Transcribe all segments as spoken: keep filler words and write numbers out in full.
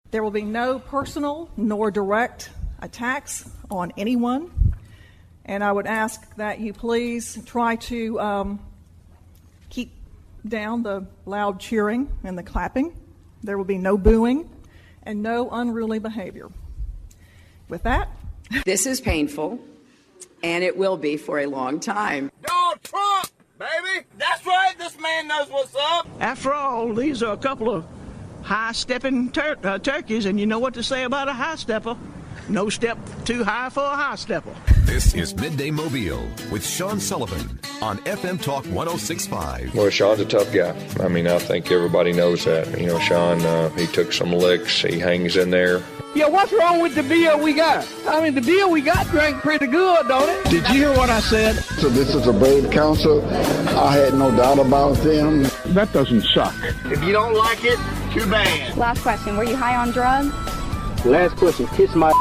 There will be no personal nor direct attacks on anyone. And I would ask that you please try to um, keep down the loud cheering and the clapping. There will be no booing and no unruly behavior. With that, this is painful, and it will be for a long time. Donald Trump, baby! That's right, this man knows what's up! After all, these are a couple of high-stepping tur- uh, turkeys, and you know what to say about a high-stepper. No step too high for a high-stepper. This is Midday Mobile with Sean Sullivan on F M Talk one oh six point five. Well, Sean's a tough guy. I mean, I think everybody knows that. You know, Sean, uh, he took some licks. He hangs in there. Yeah, what's wrong with the beer we got? I mean, the beer we got drank pretty good, don't it? Did you hear what I said? So this is a brave council. I had no doubt about them. That doesn't suck. If you don't like it, too bad. Last question, were you high on drugs? Last question, kiss my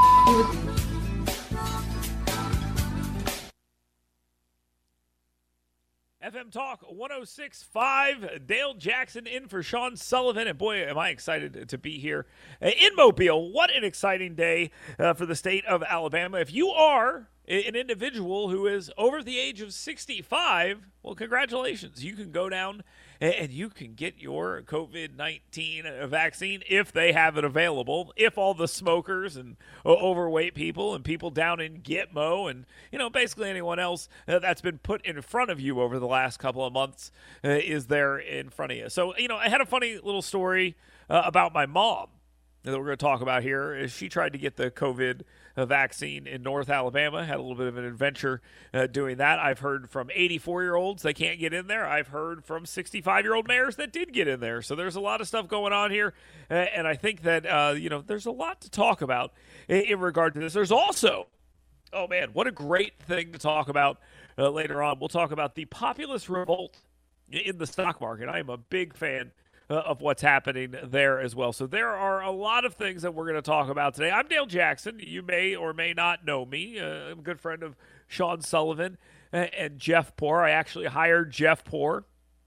F M Talk one oh six point five, Dale Jackson in for Sean Sullivan, and boy, am I excited to be here in Mobile. What an exciting day uh, for the state of Alabama. If you are an individual who is over the age of sixty-five, well, congratulations. You can go down and you can get your covid nineteen vaccine if they have it available. If all the smokers and overweight people and people down in Gitmo and, you know, basically anyone else that's been put in front of you over the last couple of months uh, is there in front of you. So, you know, I had a funny little story uh, about my mom that we're going to talk about here. She tried to get the COVID vaccine in North Alabama, had a little bit of an adventure uh, doing that. I've heard from eighty-four-year-olds they can't get in there. I've heard from sixty-five-year-old mayors that did get in there. So there's a lot of stuff going on here, uh, and I think that, uh, you know, there's a lot to talk about in, in regard to this. There's also, oh, man, what a great thing to talk about uh, later on. We'll talk about the populist revolt in the stock market. I am a big fan Uh, of what's happening there as well. So there are a lot of things that we're going to talk about today. I'm Dale Jackson. You may or may not know me. Uh, I'm a good friend of Sean Sullivan and, and Jeff Poor. I actually hired Jeff Poor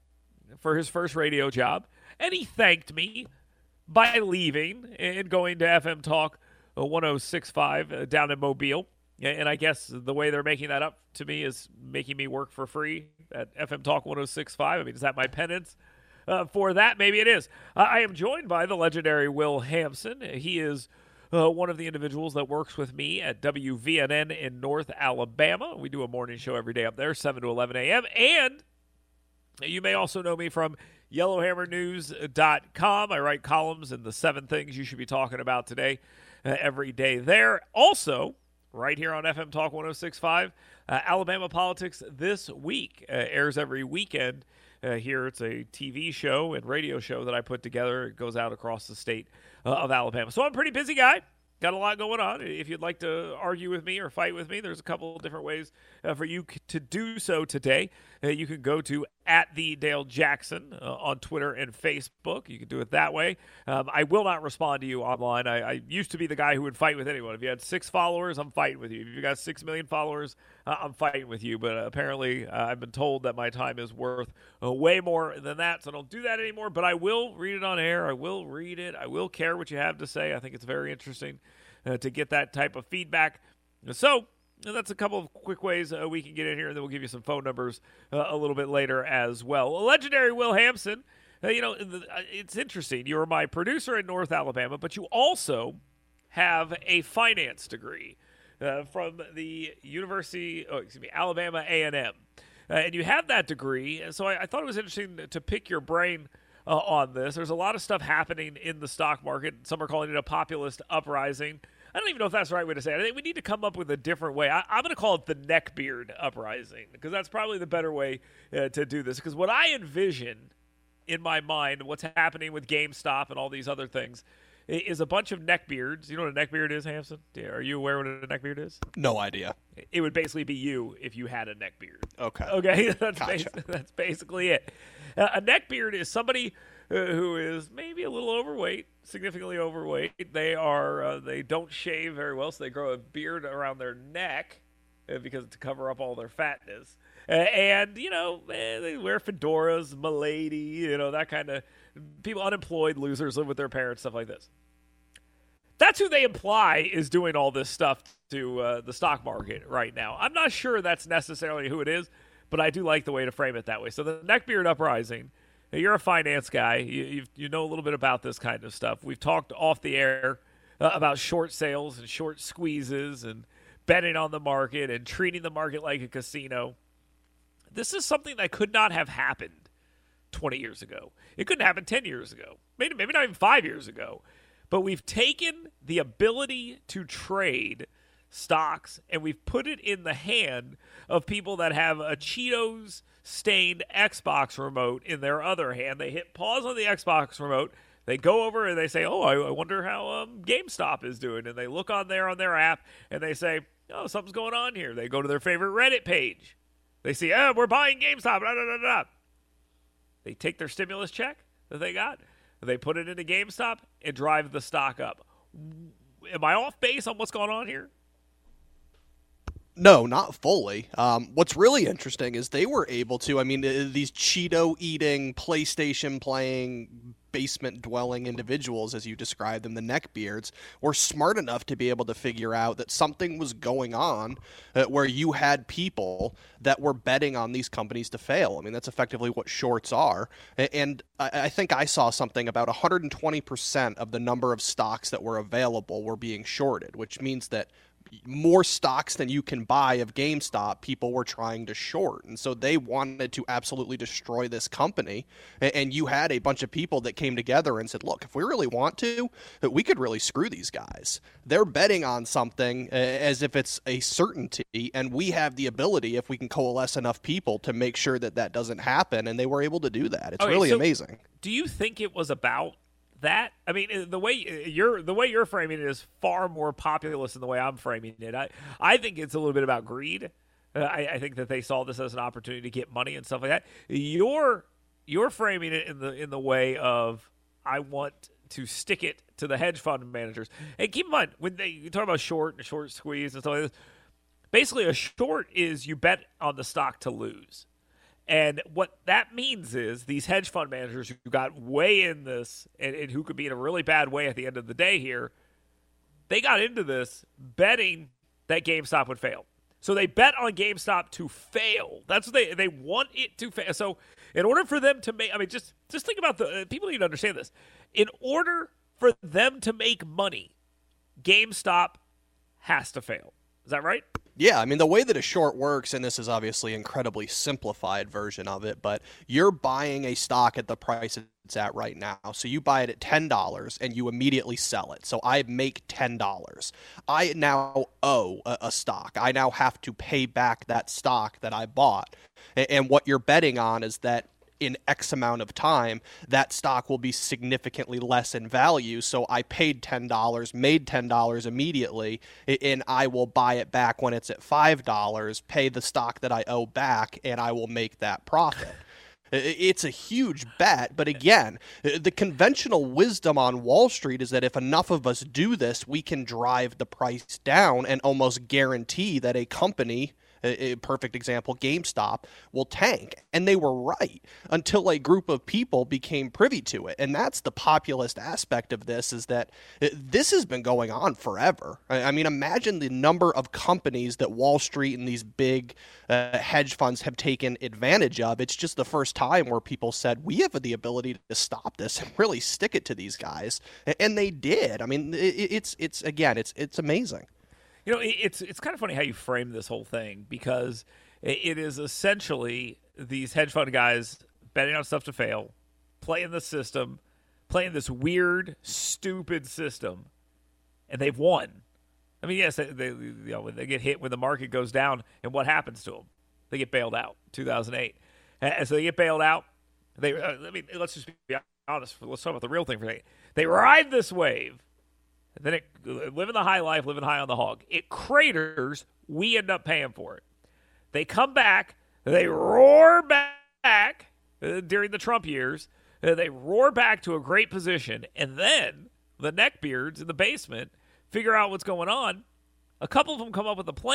for his first radio job, and he thanked me by leaving and going to F M Talk one oh six point five uh, down in Mobile. And I guess the way they're making that up to me is making me work for free at F M Talk one oh six point five. I mean, is that my penance? Uh, for that, maybe it is. Uh, I am joined by the legendary Will Hampson. He is uh, one of the individuals that works with me at W V N N in North Alabama. We do a morning show every day up there, seven to eleven a.m. And you may also know me from yellowhammer news dot com. I write columns in the seven things you should be talking about today uh, every day there. Also, right here on F M Talk one oh six point five, uh, Alabama Politics This Week uh, airs every weekend. Uh, here it's a T V show and radio show that I put together. It goes out across the state uh, of Alabama. So I'm a pretty busy guy. Got a lot going on. If you'd like to argue with me or fight with me, there's a couple of different ways uh, for you c- to do so today. Uh, you can go to at the Dale Jackson uh, on Twitter and Facebook. You can do it that way. Um, I will not respond to you online. I, I used to be the guy who would fight with anyone. If you had six followers, I'm fighting with you. If you got six million followers, uh, I'm fighting with you. But uh, apparently, uh, I've been told that my time is worth uh, way more than that, so I don't do that anymore. But I will read it on air. I will read it. I will care what you have to say. I think it's very interesting uh, to get that type of feedback. So that's a couple of quick ways uh, we can get in here, and then we'll give you some phone numbers uh, a little bit later as well. well legendary Will Hampson, uh, you know, the, uh, it's interesting. You were my producer in North Alabama, but you also have a finance degree uh, from the University, oh, excuse me, Alabama A and M. Uh, and you have that degree, and so I, I thought it was interesting to pick your brain uh, on this. There's a lot of stuff happening in the stock market. Some are calling it a populist uprising. I don't even know if that's the right way to say it. I think we need to come up with a different way. I, I'm going to call it the neckbeard uprising, because that's probably the better way uh, to do this. Because what I envision in my mind, what's happening with GameStop and all these other things, is a bunch of neckbeards. You know what a neckbeard is, Hampson? Are you aware what a neckbeard is? No idea. It would basically be you if you had a neckbeard. Okay. Okay, that's, Gotcha. bas- that's basically it. Uh, a neckbeard is somebody uh, who is maybe a little overweight, significantly overweight. They are uh, they don't shave very well, so they grow a beard around their neck uh, because to cover up all their fatness. Uh, and, you know, eh, they wear fedoras, milady, you know, that kind of people, unemployed losers, live with their parents, stuff like this. That's who they imply is doing all this stuff to uh, the stock market right now. I'm not sure that's necessarily who it is, but I do like the way to frame it that way. So the Neckbeard Uprising, you're a finance guy. You, you, you know a little bit about this kind of stuff. We've talked off the air uh, about short sales and short squeezes and betting on the market and treating the market like a casino. This is something that could not have happened twenty years ago. It couldn't happen ten years ago, maybe, maybe not even five years ago. But we've taken the ability to trade stocks and we've put it in the hand of people that have a Cheetos-stained Xbox remote in their other hand. They hit pause on the Xbox remote. They go over and they say, oh, I wonder how um, GameStop is doing. And they look on there on their app and they say, oh, something's going on here. They go to their favorite Reddit page. They see, oh, we're buying GameStop. Blah, blah, blah, blah. They take their stimulus check that they got. They put it into GameStop and drive the stock up. Am I off base on what's going on here? No, not fully. Um, what's really interesting is they were able to, I mean, these Cheeto-eating, PlayStation-playing, basement-dwelling individuals, as you described them, the neckbeards, were smart enough to be able to figure out that something was going on uh, where you had people that were betting on these companies to fail. I mean, that's effectively what shorts are. And I, I think I saw something about one hundred twenty percent of the number of stocks that were available were being shorted, which means that more stocks than you can buy of GameStop, people were trying to short. And so they wanted to absolutely destroy this company. And you had a bunch of people that came together and said, look, if we really want to, we could really screw these guys. They're betting on something as if it's a certainty. And we have the ability, if we can coalesce enough people, to make sure that that doesn't happen. And they were able to do that. It's okay, really so amazing. Do you think it was about that? I mean, the way you're the way you're framing it is far more populist than the way I'm framing it. I I think it's a little bit about greed. Uh, I, I think that they saw this as an opportunity to get money and stuff like that. You're you're framing it in the in the way of I want to stick it to the hedge fund managers. And keep in mind when they you talk about short and short squeeze and stuff like this. Basically, a short is you bet on the stock to lose. And what that means is these hedge fund managers who got way in this and, and who could be in a really bad way at the end of the day here, they got into this betting that GameStop would fail. So they bet on GameStop to fail. That's what they they want it to fail. So in order for them to make, I mean, just, just think about the, people need to understand this. In order for them to make money, GameStop has to fail. Is that right? Yeah, I mean, the way that a short works, and this is obviously an incredibly simplified version of it, but you're buying a stock at the price it's at right now. So you buy it at ten dollars and you immediately sell it. So I make ten dollars. I now owe a, a stock. I now have to pay back that stock that I bought. And, and what you're betting on is that in X amount of time, that stock will be significantly less in value. So I paid ten dollars, made ten dollars immediately, and I will buy it back when it's at five dollars, pay the stock that I owe back, and I will make that profit. It's a huge bet, but again, the conventional wisdom on Wall Street is that if enough of us do this, we can drive the price down and almost guarantee that a company, a perfect example, GameStop, will tank. And they were right until a group of people became privy to it. And that's the populist aspect of this, is that this has been going on forever. I mean, imagine the number of companies that Wall Street and these big uh, hedge funds have taken advantage of. It's just the first time where people said, we have the ability to stop this and really stick it to these guys. And they did. I mean, it's, it's again, it's, it's amazing. You know, it's it's kind of funny how you frame this whole thing, because it is essentially these hedge fund guys betting on stuff to fail, playing the system, playing this weird, stupid system, and they've won. I mean, yes, they, they you know when they get hit when the market goes down, and what happens to them? They get bailed out. two thousand eight, and so they get bailed out. They uh, I mean, let's just be honest. Let's talk about the real thing for a second. They ride this wave. And then it, living the high life, living high on the hog. It craters. We end up paying for it. They come back. They roar back uh, during the Trump years. Uh, they roar back to a great position. And then the neckbeards in the basement figure out what's going on. A couple of them come up with a plan.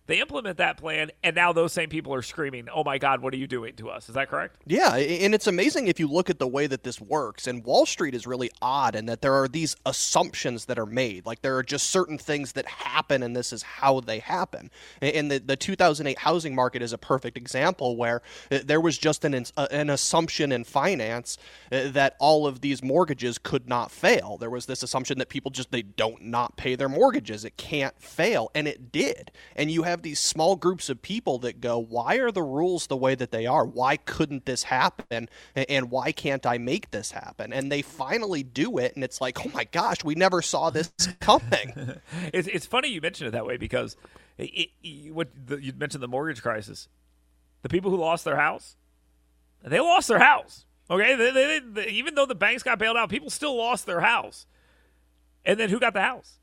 They implement that plan, and now those same people are screaming, oh, my God, what are you doing to us? Is that correct? Yeah, and it's amazing if you look at the way that this works. And Wall Street is really odd in that there are these assumptions that are made. Like there are just certain things that happen, and this is how they happen. And the, the two thousand eight housing market is a perfect example where there was just an, an assumption in finance that all of these mortgages could not fail. There was this assumption that people just, they don't not pay their mortgages. It can't fail, and it did. And you have these small groups of people that go, why are the rules the way that they are? Why couldn't this happen? And why can't I make this happen? And they finally do it, and it's like, oh my gosh, we never saw this coming. it's, it's funny you mentioned it that way because it, it, what the, you mentioned the mortgage crisis. The people who lost their house, they lost their house. Okay, they, they, they, even though the banks got bailed out, people still lost their house. And then who got the house?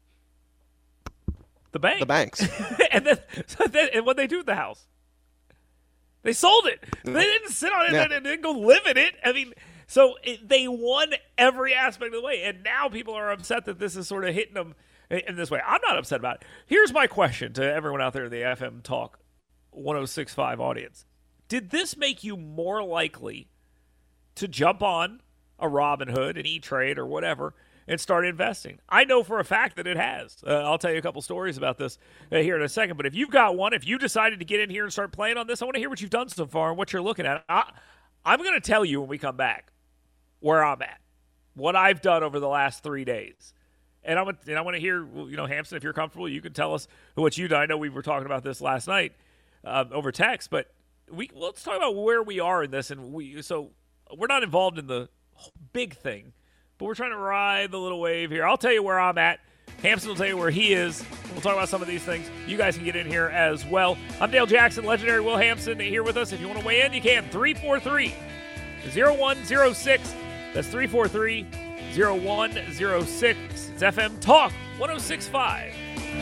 The bank. The banks. and then, so then and what they do with the house? They sold it. They didn't sit on it. Yeah. They didn't go live in it. I mean, so it, they won every aspect of the way. And now people are upset that this is sort of hitting them in this way. I'm not upset about it. Here's my question to everyone out there in the F M Talk one oh six point five audience. Did this make you more likely to jump on a Robinhood, an E-Trade, or whatever, and start investing? I know for a fact that it has. Uh, I'll tell you a couple stories about this uh, here in a second. But if you've got one, if you decided to get in here and start playing on this, I want to hear what you've done so far and what you're looking at. I, I'm going to tell you when we come back where I'm at, what I've done over the last three days. And I want, and I want to hear, you know, Hampson, if you're comfortable, you can tell us what you done. I know we were talking about this last night um, over text, but we let's talk about where we are in this. And we so we're not involved in the big thing, but we're trying to ride the little wave here. I'll tell you where I'm at. Hampson will tell you where he is. We'll talk about some of these things. You guys can get in here as well. I'm Dale Jackson, legendary Will Hampson, here with us. If you want to weigh in, you can. three four three, oh one oh six. That's three four three, oh one oh six. It's F M Talk one oh six point five.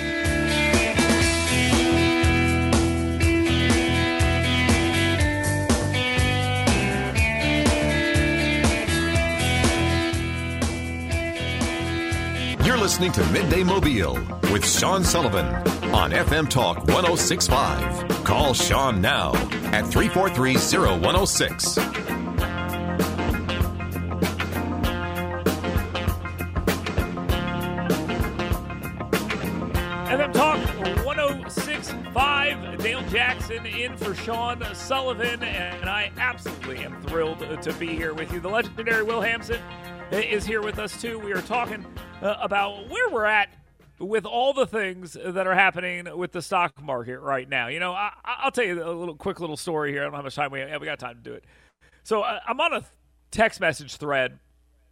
You're listening to Midday Mobile with Sean Sullivan on F M Talk one oh six point five. Call Sean now at three four three, oh one oh six. F M Talk one oh six point five. Dale Jackson in for Sean Sullivan, and I absolutely am thrilled to be here with you. The legendary Will Hampson is here with us, too. We are talking uh, about where we're at with all the things that are happening with the stock market right now. You know, I, I'll tell you a little quick little story here. I don't know how much time we have. Yeah, we got time to do it. So uh, I'm on a text message thread.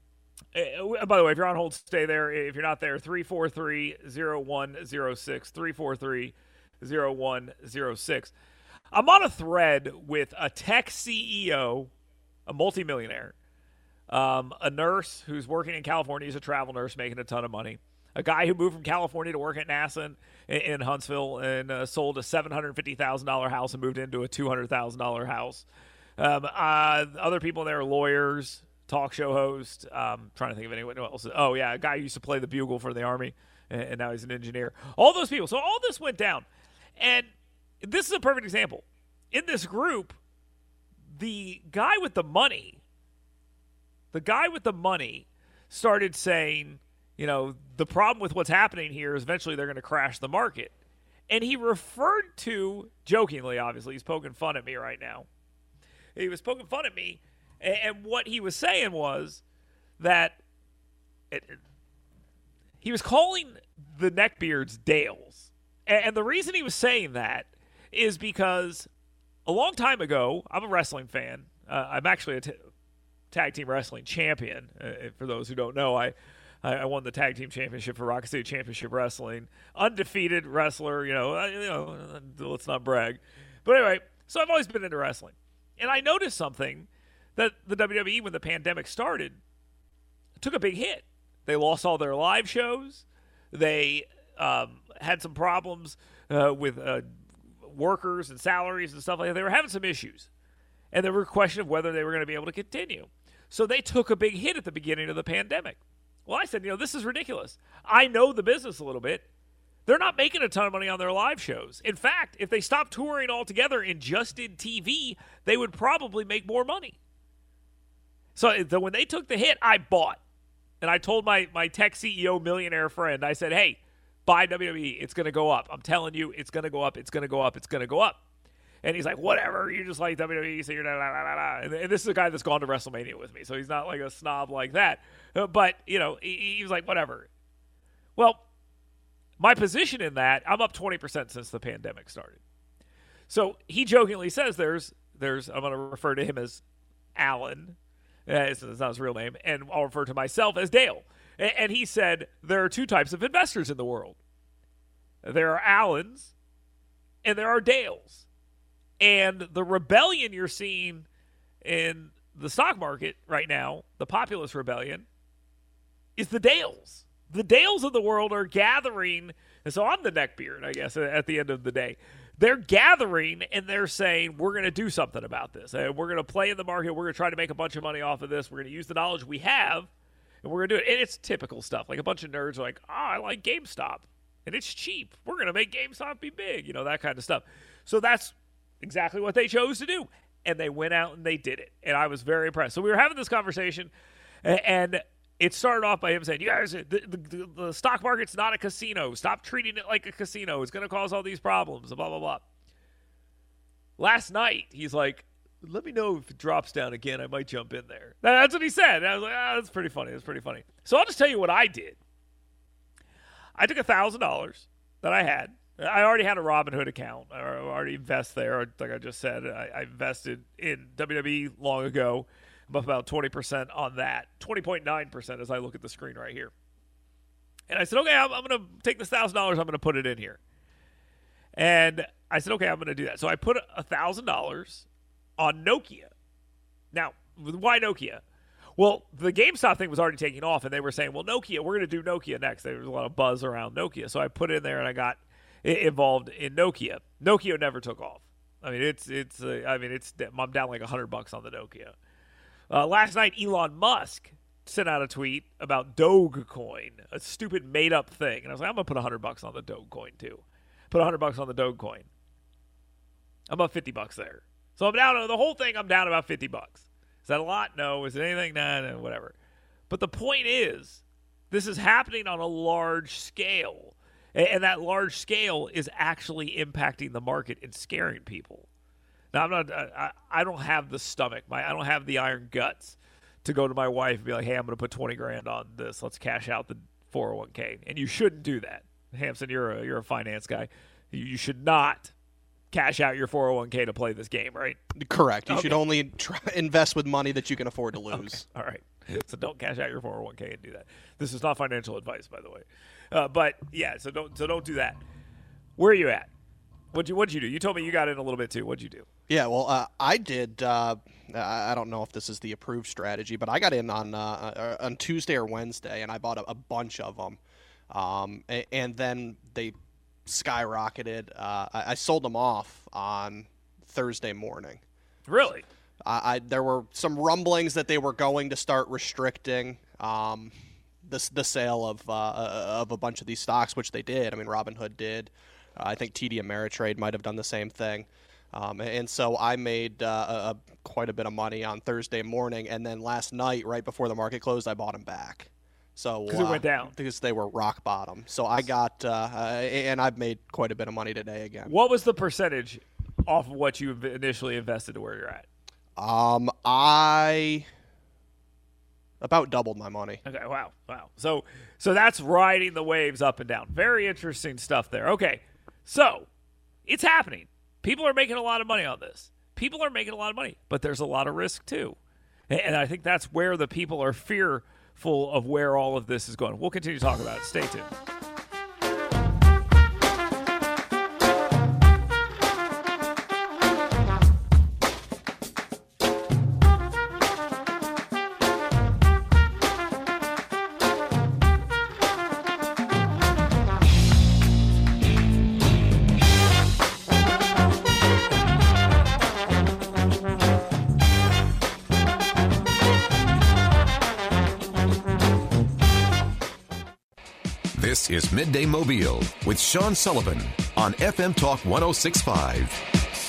Uh, by the way, if you're on hold, stay there. If you're not there, three four three, oh one oh six, three four three, oh one oh six. I'm on a thread with a tech C E O, a multimillionaire, um, a nurse who's working in California. He's a travel nurse making a ton of money. A guy who moved from California to work at NASA in, in Huntsville and uh, sold a seven hundred fifty thousand dollars house and moved into a two hundred thousand dollars house. Um, uh, other people there are lawyers, talk show host. Um, trying to think of anyone else. Oh, yeah, a guy who used to play the bugle for the Army, and, and now he's an engineer. All those people. So all this went down. And this is a perfect example. In this group, the guy with the money, the guy with the money started saying, you know, the problem with what's happening here is eventually they're going to crash the market. And he referred to, jokingly, obviously, he's poking fun at me right now. He was poking fun at me. And what he was saying was that it, it, he was calling the neckbeards Dales. And, and the reason he was saying that is because a long time ago, I'm a wrestling fan. Uh, I'm actually a t- tag team wrestling champion. Uh, for those who don't know, I, I won the tag team championship for Rocket City Championship Wrestling. Undefeated wrestler, you know, you know, let's not brag. But anyway, so I've always been into wrestling. And I noticed something that the W W E, when the pandemic started, took a big hit. They lost all their live shows. They um, had some problems uh, with uh, workers and salaries and stuff like that. They were having some issues. And there were a question of whether they were going to be able to continue. So they took a big hit at the beginning of the pandemic. Well, I said, you know, this is ridiculous. I know the business a little bit. they're not making a ton of money on their live shows. In fact, if they stopped touring altogether and just did T V, they would probably make more money. So the, when they took the hit, I bought. And I told my, my tech C E O millionaire friend, I said, hey, buy W W E. It's going to go up. I'm telling you, it's going to go up. It's going to go up. It's going to go up. And he's like, whatever. You just like W W E, so you're la, la, la, la. And, and this is a guy that's gone to WrestleMania with me, so he's not like a snob like that. Uh, but, you know, he, he was like, whatever. Well, my position in that, I'm up twenty percent since the pandemic started. So he jokingly says there's, there's I'm going to refer to him as Alan. Uh, it's, it's not his real name. And I'll refer to myself as Dale. And, and he said there are two types of investors in the world. There are Allens and there are Dales. And the rebellion you're seeing in the stock market right now, the populist rebellion, is the Dales. The Dales of the world are gathering, and so I'm the neckbeard, I guess, at the end of the day. They're gathering, and they're saying, we're going to do something about this. And we're going to play in the market. We're going to try to make a bunch of money off of this. We're going to use the knowledge we have, and we're going to do it. And it's typical stuff. Like a bunch of nerds are like, oh, I like GameStop, and it's cheap. We're going to make GameStop be big, you know, that kind of stuff. So that's exactly what they chose to do. And they went out and they did it. And I was very impressed. So we were having this conversation, and it started off by him saying, you guys, the, the, the stock market's not a casino. Stop treating it like a casino. It's going to cause all these problems, blah, blah, blah. Last night, he's like, let me know if it drops down again. I might jump in there. That's what he said. And I was like, ah, that's pretty funny. That's pretty funny. So I'll just tell you what I did. I took one thousand dollars that I had. I already had a Robinhood account. I already invest there. Like I just said, I, I invested in W W E long ago. I'm up about twenty percent on that. twenty point nine percent as I look at the screen right here. And I said, okay, I'm, I'm going to take this one thousand dollars. I'm going to put it in here. And I said, okay, I'm going to do that. So I put one thousand dollars on Nokia. Now, why Nokia? Well, the GameStop thing was already taking off, and they were saying, well, Nokia, we're going to do Nokia next. There was a lot of buzz around Nokia. So I put it in there, and I got involved in Nokia. Nokia never took off. I mean, it's, it's, uh, I mean, it's, I'm down like a hundred bucks on the Nokia. Uh, last night, Elon Musk sent out a tweet about Dogecoin, a stupid made-up thing. And I was like, I'm going to put a hundred bucks on the Dogecoin, too. Put a hundred bucks on the Dogecoin. I'm up fifty bucks there. So I'm down, the whole thing, I'm down about fifty bucks. Is that a lot? No. Is it anything? Nah, nah, whatever. But the point is, this is happening on a large scale. And that large scale is actually impacting the market and scaring people. Now, I'm not, I, I don't have the stomach. My, I don't have the iron guts to go to my wife and be like, hey, I'm going to put twenty grand on this. Let's cash out the four oh one k. And you shouldn't do that. Hampson, you're a, you're a finance guy. You, you should not cash out your four oh one k to play this game, right? Correct. You Okay. should only try, invest with money that you can afford to lose. Okay. All right. So don't cash out your four oh one k and do that. This is not financial advice, by the way. Uh, but yeah, so don't so don't do that. Where are you at? What'd you What'd you do? You told me you got in a little bit too. What'd you do? Yeah, well, uh, I did. Uh, I don't know if this is the approved strategy, but I got in on uh, on Tuesday or Wednesday, and I bought a, a bunch of them, um, and, and then they skyrocketed. Uh, I, I sold them off on Thursday morning. Really? I, I there were some rumblings that they were going to start restricting um, the the sale of uh, of a bunch of these stocks, which they did. I mean, Robinhood did. Uh, I think T D Ameritrade might have done the same thing. Um, and so I made uh, a, a, quite a bit of money on Thursday morning, and then last night, right before the market closed, I bought them back. So Because it uh, went down. because they were rock bottom. So I got, uh, uh, and I've made quite a bit of money today again. What was the percentage off of what you initially invested to where you're at? Um, I about doubled my money. Okay, wow, wow. So, so that's riding the waves up and down. Very interesting stuff there. Okay, so it's happening. People are making a lot of money on this. People are making a lot of money, but there's a lot of risk too. And I think that's where the people are fearful of where all of this is going. We'll continue to talk about it. Stay tuned. This This is Midday Mobile with Sean Sullivan on F M Talk one oh six point five.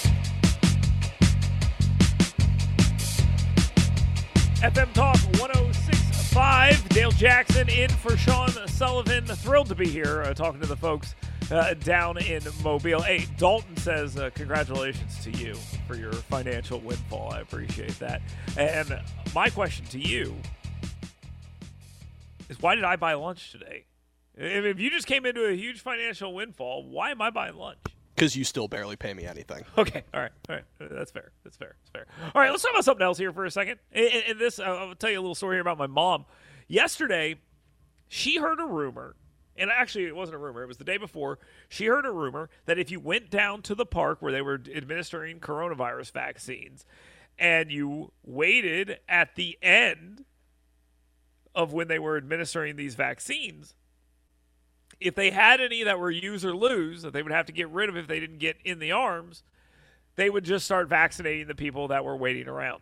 F M Talk one oh six point five. Dale Jackson in for Sean Sullivan. Thrilled to be here uh, talking to the folks uh, down in Mobile. Hey, Dalton says uh, congratulations to you for your financial windfall. I appreciate that. And my question to you is, why did I buy lunch today? If you just came into a huge financial windfall, why am I buying lunch? Because you still barely pay me anything. Okay, all right, all right. That's fair. That's fair. That's fair. All right, let's talk about something else here for a second. And, and this, I'll tell you a little story here about my mom. Yesterday, she heard a rumor, and actually it wasn't a rumor, it was the day before. She heard a rumor that if you went down to the park where they were administering coronavirus vaccines and you waited at the end of when they were administering these vaccines, if they had any that were use or lose, that they would have to get rid of if they didn't get in the arms, they would just start vaccinating the people that were waiting around.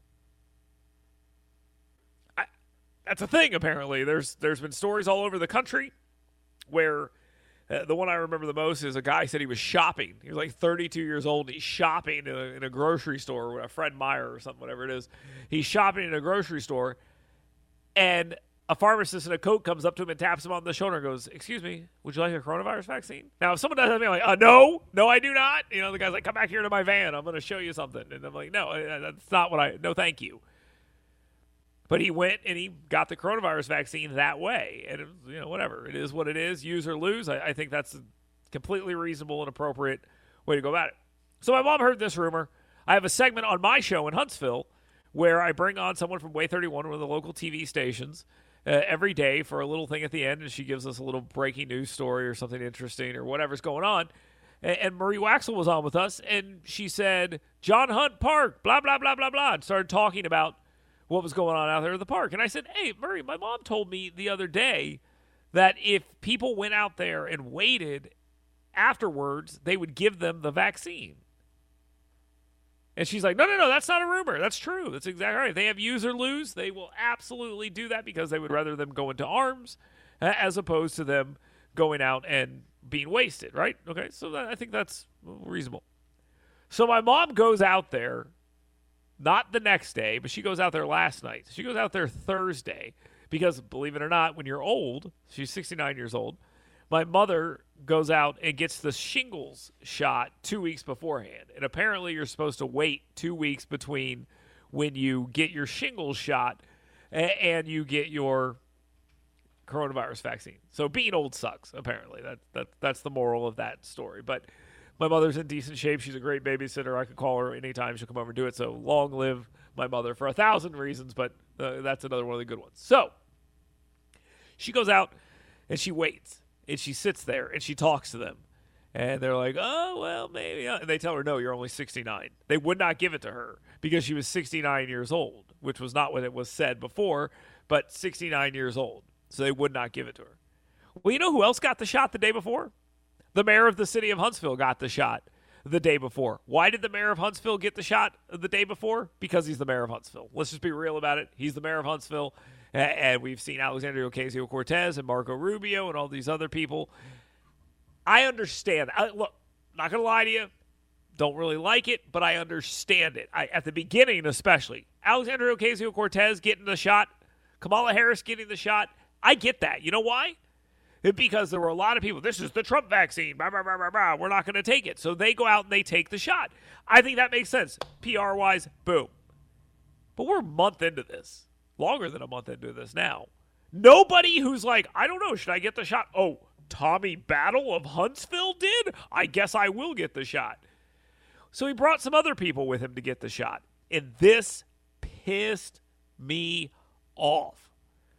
I, that's a thing, apparently. There's There's been stories all over the country where uh, the one I remember the most is a guy said he was shopping. He was like thirty-two years old, and he's shopping in a, in a grocery store, with a Fred Meyer or something, whatever it is. He's shopping in a grocery store, and a pharmacist in a coat comes up to him and taps him on the shoulder and goes, "Excuse me, would you like a coronavirus vaccine?" Now, if someone does that to me, I'm like, uh, no, no, I do not. You know, the guy's like, "Come back here to my van. I'm going to show you something." And I'm like, no, that's not what I, no, thank you. But he went and he got the coronavirus vaccine that way. And, it was, you know, whatever. It is what it is. Use or lose. I, I think that's a completely reasonable and appropriate way to go about it. So my mom heard this rumor. I have a segment on my show in Huntsville where I bring on someone from Way thirty-one, one of the local T V stations, Uh, every day for a little thing at the end, and she gives us a little breaking news story or something interesting or whatever's going on. And, and Marie Waxel was on with us, and she said, John Hunt Park, blah, blah, blah, blah, blah, and started talking about what was going on out there at the park. And I said, hey, Marie, my mom told me the other day that if people went out there and waited afterwards, they would give them the vaccine. And she's like, no, no, no, that's not a rumor. That's true. That's exactly right. If they have use or lose, they will absolutely do that because they would rather them go into arms as opposed to them going out and being wasted, right? Okay, so that, I think that's reasonable. So my mom goes out there, not the next day, but she goes out there last night. She goes out there Thursday because, believe it or not, when you're old, she's sixty-nine years old, my mother goes out and gets the shingles shot two weeks beforehand. And apparently you're supposed to wait two weeks between when you get your shingles shot and you get your coronavirus vaccine. So being old sucks, apparently. That, that, that's the moral of that story. But my mother's in decent shape. She's a great babysitter. I could call her anytime. She'll come over and do it. So long live my mother for a thousand reasons, but uh, that's another one of the good ones. So she goes out and she waits. And she sits there and she talks to them. And they're like, oh, well, maybe. And they tell her, no, you're only sixty-nine. They would not give it to her because she was sixty-nine years old, which was not what it was said before, but sixty-nine years old. So they would not give it to her. Well, you know who else got the shot the day before? The mayor of the city of Huntsville got the shot the day before. Why did the mayor of Huntsville get the shot the day before? Because he's the mayor of Huntsville. Let's just be real about it. He's the mayor of Huntsville. And we've seen Alexandria Ocasio-Cortez and Marco Rubio and all these other people. I understand. I, look, not going to lie to you. Don't really like it, but I understand it. I, at the beginning especially. Alexandria Ocasio-Cortez getting the shot. Kamala Harris getting the shot. I get that. You know why? Because there were a lot of people, this is the Trump vaccine. Blah, blah, blah, blah, blah. We're not going to take it. So they go out and they take the shot. I think that makes sense. P R-wise, boom. But we're a month into this. Longer than a month into this now. Nobody who's like, I don't know, should I get the shot? Oh, Tommy Battle of Huntsville did? I guess I will get the shot. So he brought some other people with him to get the shot. And this pissed me off.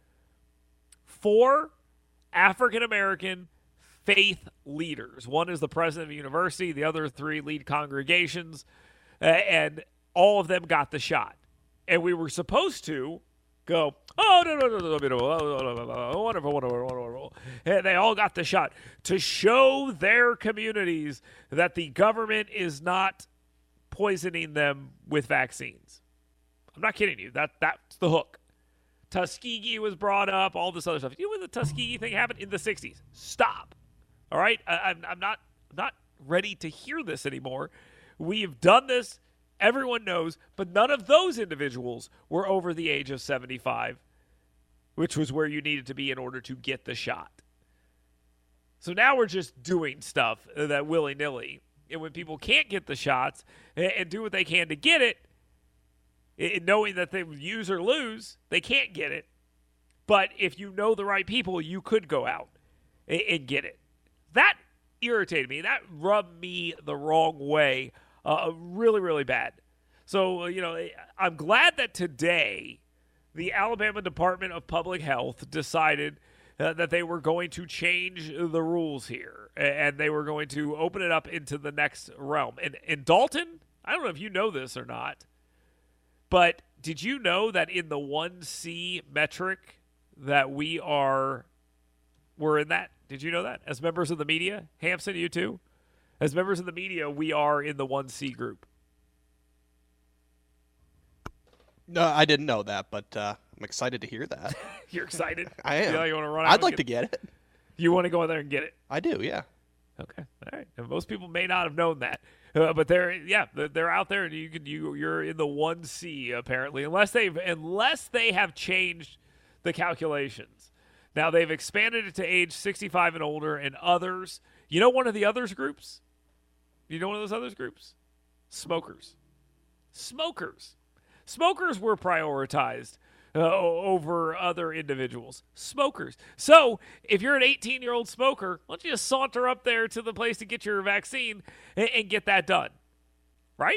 Four African-American faith leaders. One is the president of the university. The other three lead congregations. Uh, and all of them got the shot. And we were supposed to go, oh, no, no, no, no, no, no, wonderful, wonderful, wonderful. And they all got the shot to show their communities that the government is not poisoning them with vaccines. I'm not kidding you. That That's the hook. Tuskegee was brought up, all this other stuff. You know when the Tuskegee thing happened? In the sixties. Stop. All right? I, I'm, I'm not not ready to hear this anymore. We've done this. Everyone knows. But none of those individuals were over the age of seventy-five, which was where you needed to be in order to get the shot. So now we're just doing stuff that willy-nilly. And when people can't get the shots and, and do what they can to get it, it, knowing that they use or lose, they can't get it. But if you know the right people, you could go out and, and get it. That irritated me. That rubbed me the wrong way, uh, really, really bad. So, you know, I'm glad that today the Alabama Department of Public Health decided uh, that they were going to change the rules here, and they were going to open it up into the next realm. And in Dalton, I don't know if you know this or not, but did you know that in the one C metric that we are, we're in that? Did you know that? As members of the media, Hampson, you too? As members of the media, we are in the one C group. No, I didn't know that, but uh, I'm excited to hear that. You're excited? I am. You, know, you want to run out I'd and like get to get it. You want to go in there and get it? I do, yeah. Okay, all right. And most people may not have known that, uh, but they're yeah, they're out there, and you can you you're in the one C apparently, unless they've unless they have changed the calculations. Now they've expanded it to age sixty-five and older, and others. You know, one of the others groups. You know, one of those others groups, smokers. Smokers. Smokers were prioritized uh, over other individuals. Smokers. So if you're an eighteen-year-old smoker, why don't you just saunter up there to the place to get your vaccine and, and get that done? Right?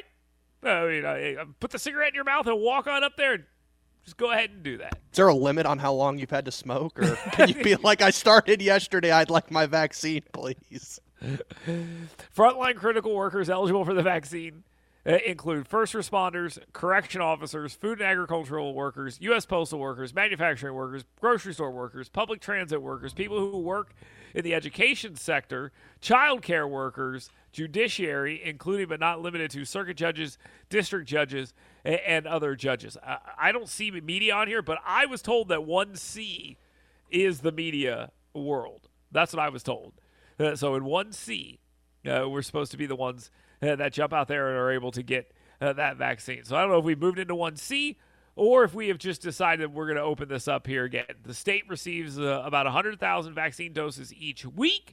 I mean, I, I put the cigarette in your mouth and walk on up there and just go ahead and do that. Is there a limit on how long you've had to smoke? Or can you be like, I started yesterday, I'd like my vaccine, please? Frontline critical workers eligible for the vaccine Uh, include first responders, correction officers, food and agricultural workers, U S postal workers, manufacturing workers, grocery store workers, public transit workers, people who work in the education sector, child care workers, judiciary, including but not limited to circuit judges, district judges, and, and other judges. I, I don't see media on here, but I was told that one C is the media world. That's what I was told. Uh, so in one C, uh, we're supposed to be the ones Uh, that jump out there and are able to get uh, that vaccine. So I don't know if we've moved into one C or if we have just decided we're going to open this up here again. The state receives uh, about one hundred thousand vaccine doses each week,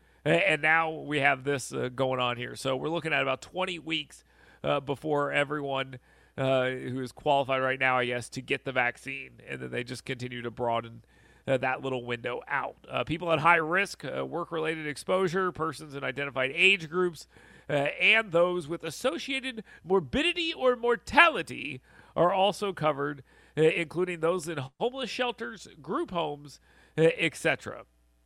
and now we have this uh, going on here. So we're looking at about twenty weeks uh, before everyone uh, who is qualified right now, I guess, to get the vaccine, and then they just continue to broaden Uh, that little window out. Uh, people at high risk, uh, work-related exposure, persons in identified age groups, uh, and those with associated morbidity or mortality are also covered, uh, including those in homeless shelters, group homes, uh, et cetera.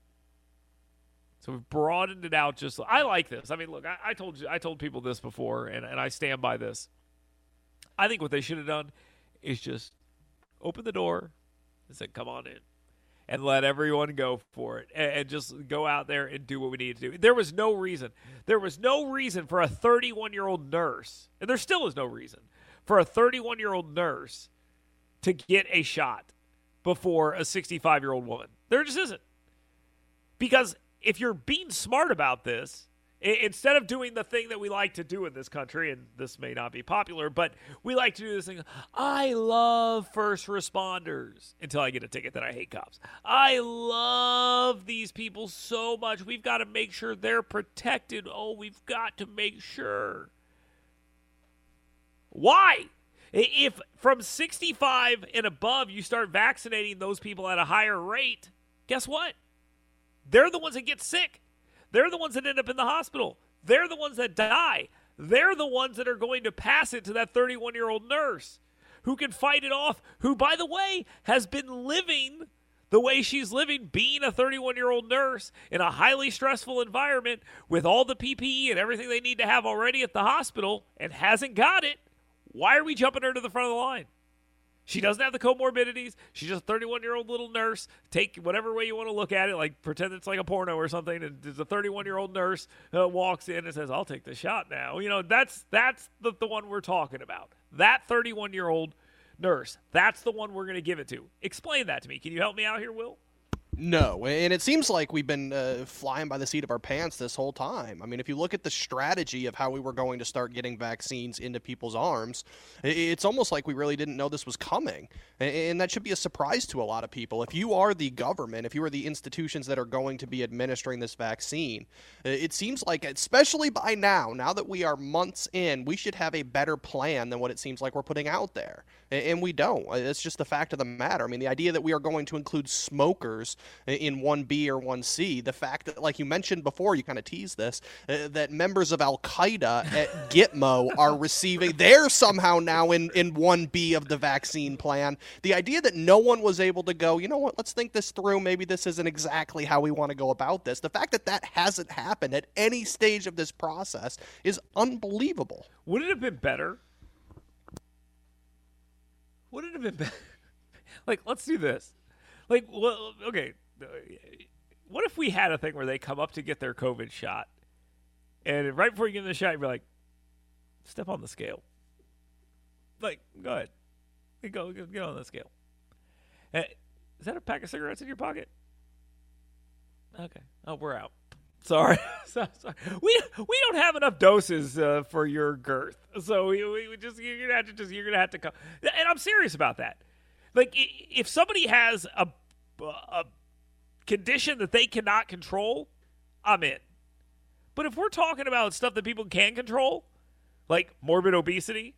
So we've broadened it out. Just I like this. I mean, look, I, I told you, I told people this before, and, and I stand by this. I think what they should have done is just open the door and said, "Come on in." And let everyone go for it, and, and just go out there and do what we need to do. There was no reason. There was no reason for a thirty-one-year-old nurse, and there still is no reason, for a thirty-one-year-old nurse to get a shot before a sixty-five-year-old woman. There just isn't. Because if you're being smart about this, instead of doing the thing that we like to do in this country, and this may not be popular, but we like to do this thing, I love first responders, until I get a ticket that I hate cops. I love these people so much. We've got to make sure they're protected. Oh, we've got to make sure. Why? If from sixty-five and above you start vaccinating those people at a higher rate, guess what? They're the ones that get sick. They're the ones that end up in the hospital. They're the ones that die. They're the ones that are going to pass it to that thirty-one-year-old nurse who can fight it off, who, by the way, has been living the way she's living, being a thirty-one-year-old nurse in a highly stressful environment with all the P P E and everything they need to have already at the hospital and hasn't got it. Why are we jumping her to the front of the line? She doesn't have the comorbidities. She's just a thirty-one-year-old little nurse. Take whatever way you want to look at it, like pretend it's like a porno or something, and there's a thirty-one-year-old nurse uh, walks in and says, I'll take the shot now. You know, that's that's the, the one we're talking about. That thirty-one-year-old nurse. That's the one we're going to give it to. Explain that to me. Can you help me out here, Will? No, and it seems like we've been uh, flying by the seat of our pants this whole time. I mean, if you look at the strategy of how we were going to start getting vaccines into people's arms, it's almost like we really didn't know this was coming, and that should be a surprise to a lot of people. If you are the government, if you are the institutions that are going to be administering this vaccine, it seems like, especially by now, now that we are months in, we should have a better plan than what it seems like we're putting out there, and we don't. It's just the fact of the matter. I mean, the idea that we are going to include smokers in one B or one C, the fact that, like you mentioned before, you kind of teased this, uh, that members of Al-Qaeda at Gitmo are receiving, they're somehow now in, in one B of the vaccine plan. The idea that no one was able to go, you know what, let's think this through, maybe this isn't exactly how we want to go about this. The fact that that hasn't happened at any stage of this process is unbelievable. Would it have been better? Would it have been better? Like, let's do this. Like, well, okay, what if we had a thing where they come up to get their COVID shot, and right before you get the shot, you're like, step on the scale. Like, go ahead. Go, go get on the scale. Uh, is that a pack of cigarettes in your pocket? Okay. Oh, we're out. Sorry. so, sorry. We we don't have enough doses uh, for your girth, so we, we just you're gonna have to just you're gonna have to come. And I'm serious about that. Like, if somebody has a, a condition that they cannot control, I'm in. But if we're talking about stuff that people can control, like morbid obesity,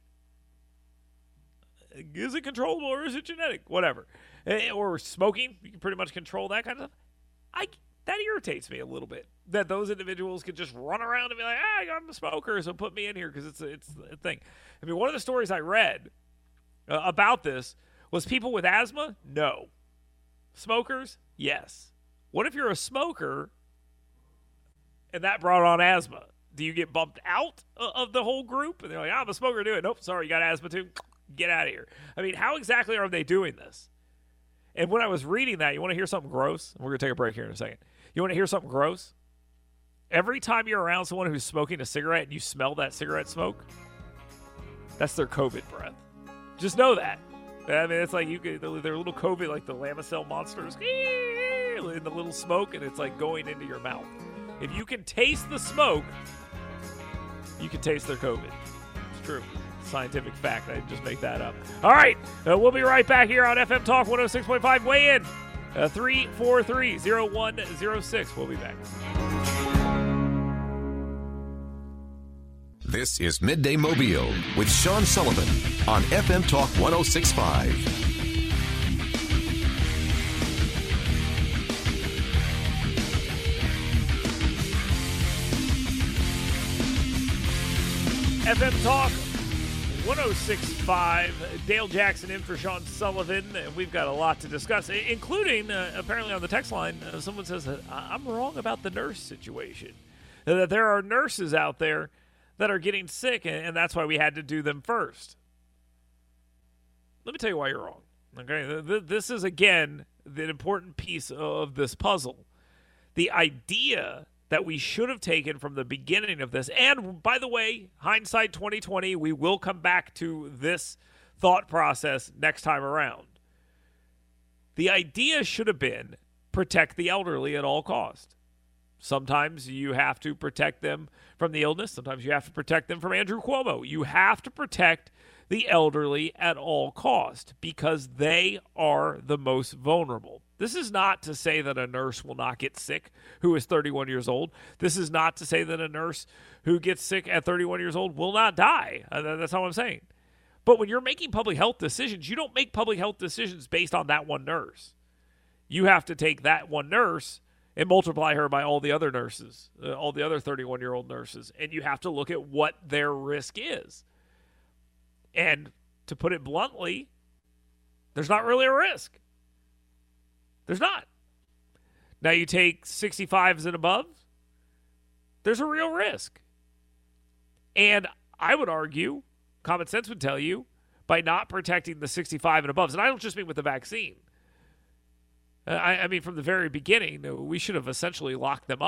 is it controllable or is it genetic? Whatever. Or smoking, you can pretty much control that kind of stuff. I, that irritates me a little bit, that those individuals can just run around and be like, ah, I'm a smoker, so put me in here because it's, it's a thing. I mean, one of the stories I read uh, about this was people with asthma? No. Smokers? Yes. What if you're a smoker and that brought on asthma? Do you get bumped out of the whole group? And they're like, I'm a smoker, do it. Nope, sorry, you got asthma too. Get out of here. I mean, how exactly are they doing this? And when I was reading that, you want to hear something gross? We're going to take a break here in a second. You want to hear something gross? Every time you're around someone who's smoking a cigarette and you smell that cigarette smoke, that's their COVID breath. Just know that. I mean, it's like you could, they're little COVID, like the Lamisil monsters, in the little smoke, and it's like going into your mouth. If you can taste the smoke, you can taste their COVID. It's true. Scientific fact. I didn't just make that up. All right. Uh, we'll be right back here on F M Talk one oh six point five. Weigh in. Uh, three four three, oh one oh six. We'll be back. This is Midday Mobile with Sean Sullivan on F M Talk one oh six point five. F M Talk one oh six point five. Dale Jackson in for Sean Sullivan. And we've got a lot to discuss, including uh, apparently on the text line, uh, someone says that I'm wrong about the nurse situation. That there are nurses out there that are getting sick, and that's why we had to do them first. Let me tell you why you're wrong. Okay, this is, again, the important piece of this puzzle. The idea that we should have taken from the beginning of this, and by the way, hindsight twenty twenty, we will come back to this thought process next time around. The idea should have been protect the elderly at all costs. Sometimes you have to protect them from the illness. Sometimes you have to protect them from Andrew Cuomo. You have to protect the elderly at all cost because they are the most vulnerable. This is not to say that a nurse will not get sick who is thirty-one years old. This is not to say that a nurse who gets sick at thirty-one years old will not die. That's not what I'm saying. But when you're making public health decisions, you don't make public health decisions based on that one nurse. You have to take that one nurse and multiply her by all the other nurses, uh, all the other thirty-one-year-old nurses, and you have to look at what their risk is. And to put it bluntly, there's not really a risk. There's not. Now you take sixty-fives and above, there's a real risk. And I would argue, common sense would tell you, by not protecting the sixty-five and above, and I don't just mean with the vaccine. I, I mean, from the very beginning, we should have essentially locked them up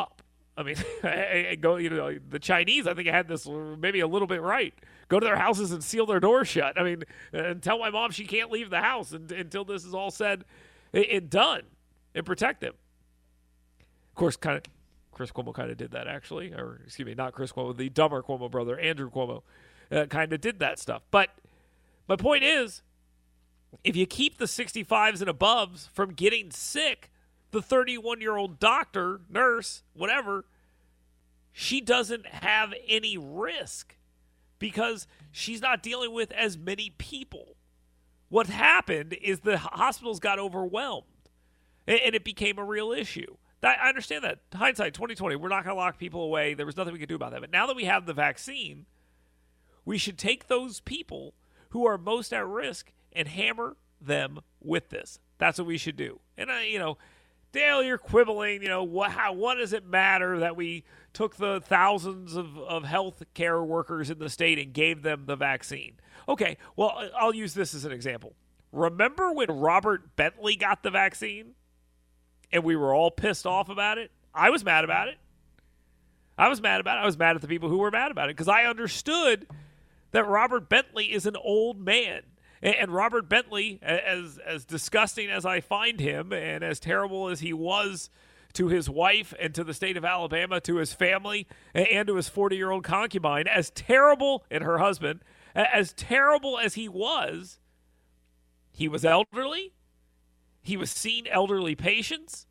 I mean, go. You know, the Chinese, I think, had this maybe a little bit right. Go to their houses and seal their doors shut. I mean, and tell my mom she can't leave the house until this is all said and done, and protect them. Of course, kind of, Chris Cuomo kind of did that, actually. Or, excuse me, not Chris Cuomo, the dumber Cuomo brother, Andrew Cuomo, uh, kind of did that stuff. But my point is, if you keep the sixty-fives and aboves from getting sick, the thirty-one-year-old doctor, nurse, whatever, she doesn't have any risk because she's not dealing with as many people. What happened is the hospitals got overwhelmed, and it became a real issue. I understand that. Hindsight, twenty twenty, we're not going to lock people away. There was nothing we could do about that. But now that we have the vaccine, we should take those people who are most at risk and hammer them with this. That's what we should do. And, I, you know, Dale, you're quibbling, you know, what, how, what does it matter that we took the thousands of, of health care workers in the state and gave them the vaccine? Okay, well, I'll use this as an example. Remember when Robert Bentley got the vaccine and we were all pissed off about it? I was mad about it. I was mad about it. I was mad at the people who were mad about it because I understood that Robert Bentley is an old man. And Robert Bentley, as as disgusting as I find him and as terrible as he was to his wife and to the state of Alabama, to his family, and to his forty-year-old concubine, as terrible, and her husband, as terrible as he was, he was elderly. He was seeing elderly patients.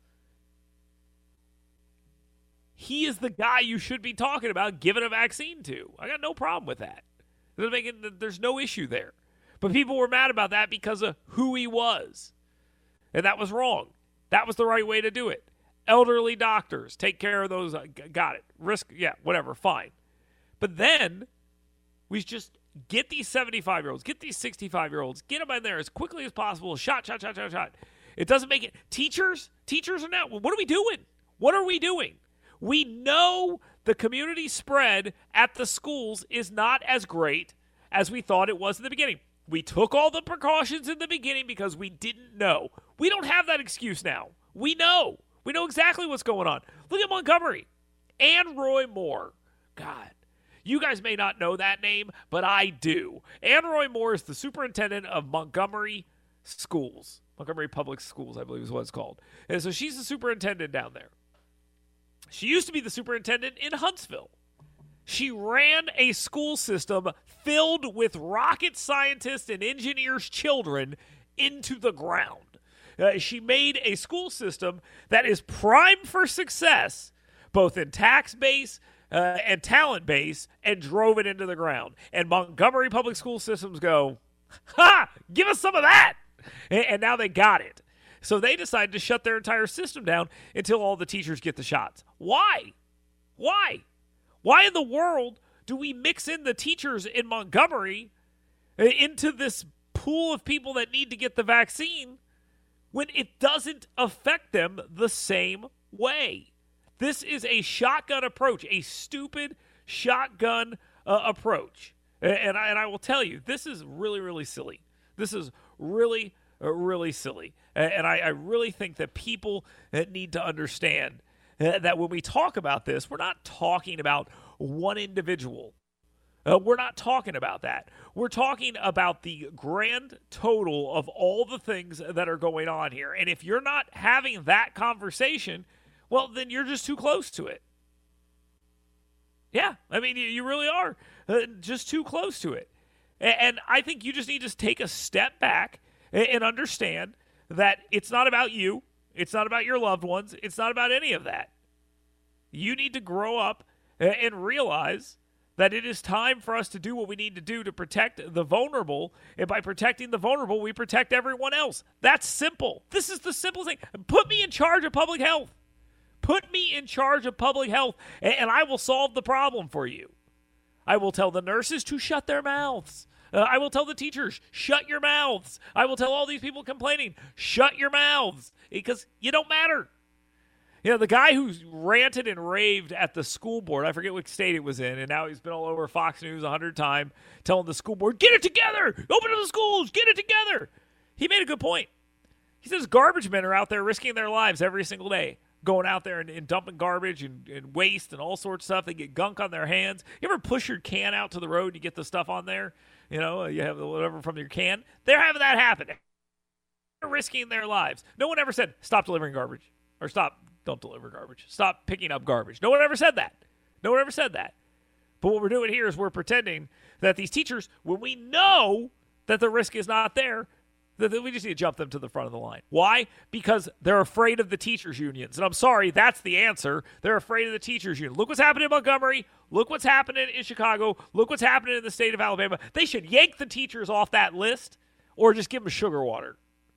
He is the guy you should be talking about giving a vaccine to. I got no problem with that. There's no issue there. But people were mad about that because of who he was. And that was wrong. That was the right way to do it. Elderly doctors, take care of those. Uh, got it. Risk, yeah, whatever, fine. But then we just get these seventy-five-year-olds, get these sixty-five-year-olds, get them in there as quickly as possible. Shot, shot, shot, shot, shot. It doesn't make it. Teachers, teachers are now, what are we doing? What are we doing? We know the community spread at the schools is not as great as we thought it was in the beginning. We took all the precautions in the beginning because we didn't know. We don't have that excuse now. We know. We know exactly what's going on. Look at Montgomery. Ann Roy Moore. God, you guys may not know that name, but I do. Ann Roy Moore is the superintendent of Montgomery Schools. Montgomery Public Schools, I believe is what it's called. And so she's the superintendent down there. She used to be the superintendent in Huntsville. She ran a school system filled with rocket scientists and engineers' children into the ground. Uh, she made a school system that is primed for success, both in tax base uh, and talent base, and drove it into the ground. And Montgomery Public School Systems go, ha, give us some of that. And, and now they got it. So they decided to shut their entire system down until all the teachers get the shots. Why? Why? Why in the world do we mix in the teachers in Montgomery into this pool of people that need to get the vaccine when it doesn't affect them the same way? This is a shotgun approach, a stupid shotgun uh, approach. And I, and I will tell you, this is really, really silly. This is really, uh, really silly. And I, I really think that people need to understand that when we talk about this, we're not talking about one individual. Uh, we're not talking about that. We're talking about the grand total of all the things that are going on here. And if you're not having that conversation, well, then you're just too close to it. Yeah, I mean, you, you really are uh, just too close to it. And, and I think you just need to take a step back and, and understand that it's not about you. It's not about your loved ones. It's not about any of that. You need to grow up and realize that it is time for us to do what we need to do to protect the vulnerable. And by protecting the vulnerable, we protect everyone else. That's simple. This is the simple thing. Put me in charge of public health. Put me in charge of public health, and I will solve the problem for you. I will tell the nurses to shut their mouths. Uh, I will tell the teachers, shut your mouths. I will tell all these people complaining, shut your mouths, because you don't matter. You know, the guy who ranted and raved at the school board, I forget which state it was in, and now he's been all over Fox News a hundred times telling the school board, get it together, open up the schools, get it together. He made a good point. He says garbage men are out there risking their lives every single day. going out there and, and dumping garbage and, and waste and all sorts of stuff. They get gunk on their hands. You ever push your can out to the road and you get the stuff on there? You know, you have whatever from your can. They're having that happen. They're risking their lives. No one ever said, stop delivering garbage. Or stop, don't deliver garbage. Stop picking up garbage. No one ever said that. No one ever said that. But what we're doing here is we're pretending that these teachers, when we know that the risk is not there, that we just need to jump them to the front of the line. Why? Because they're afraid of the teachers' unions. And I'm sorry, that's the answer. They're afraid of the teachers' union. Look what's happening in Montgomery. Look what's happening in Chicago. Look what's happening in the state of Alabama. They should yank the teachers off that list or just give them sugar water.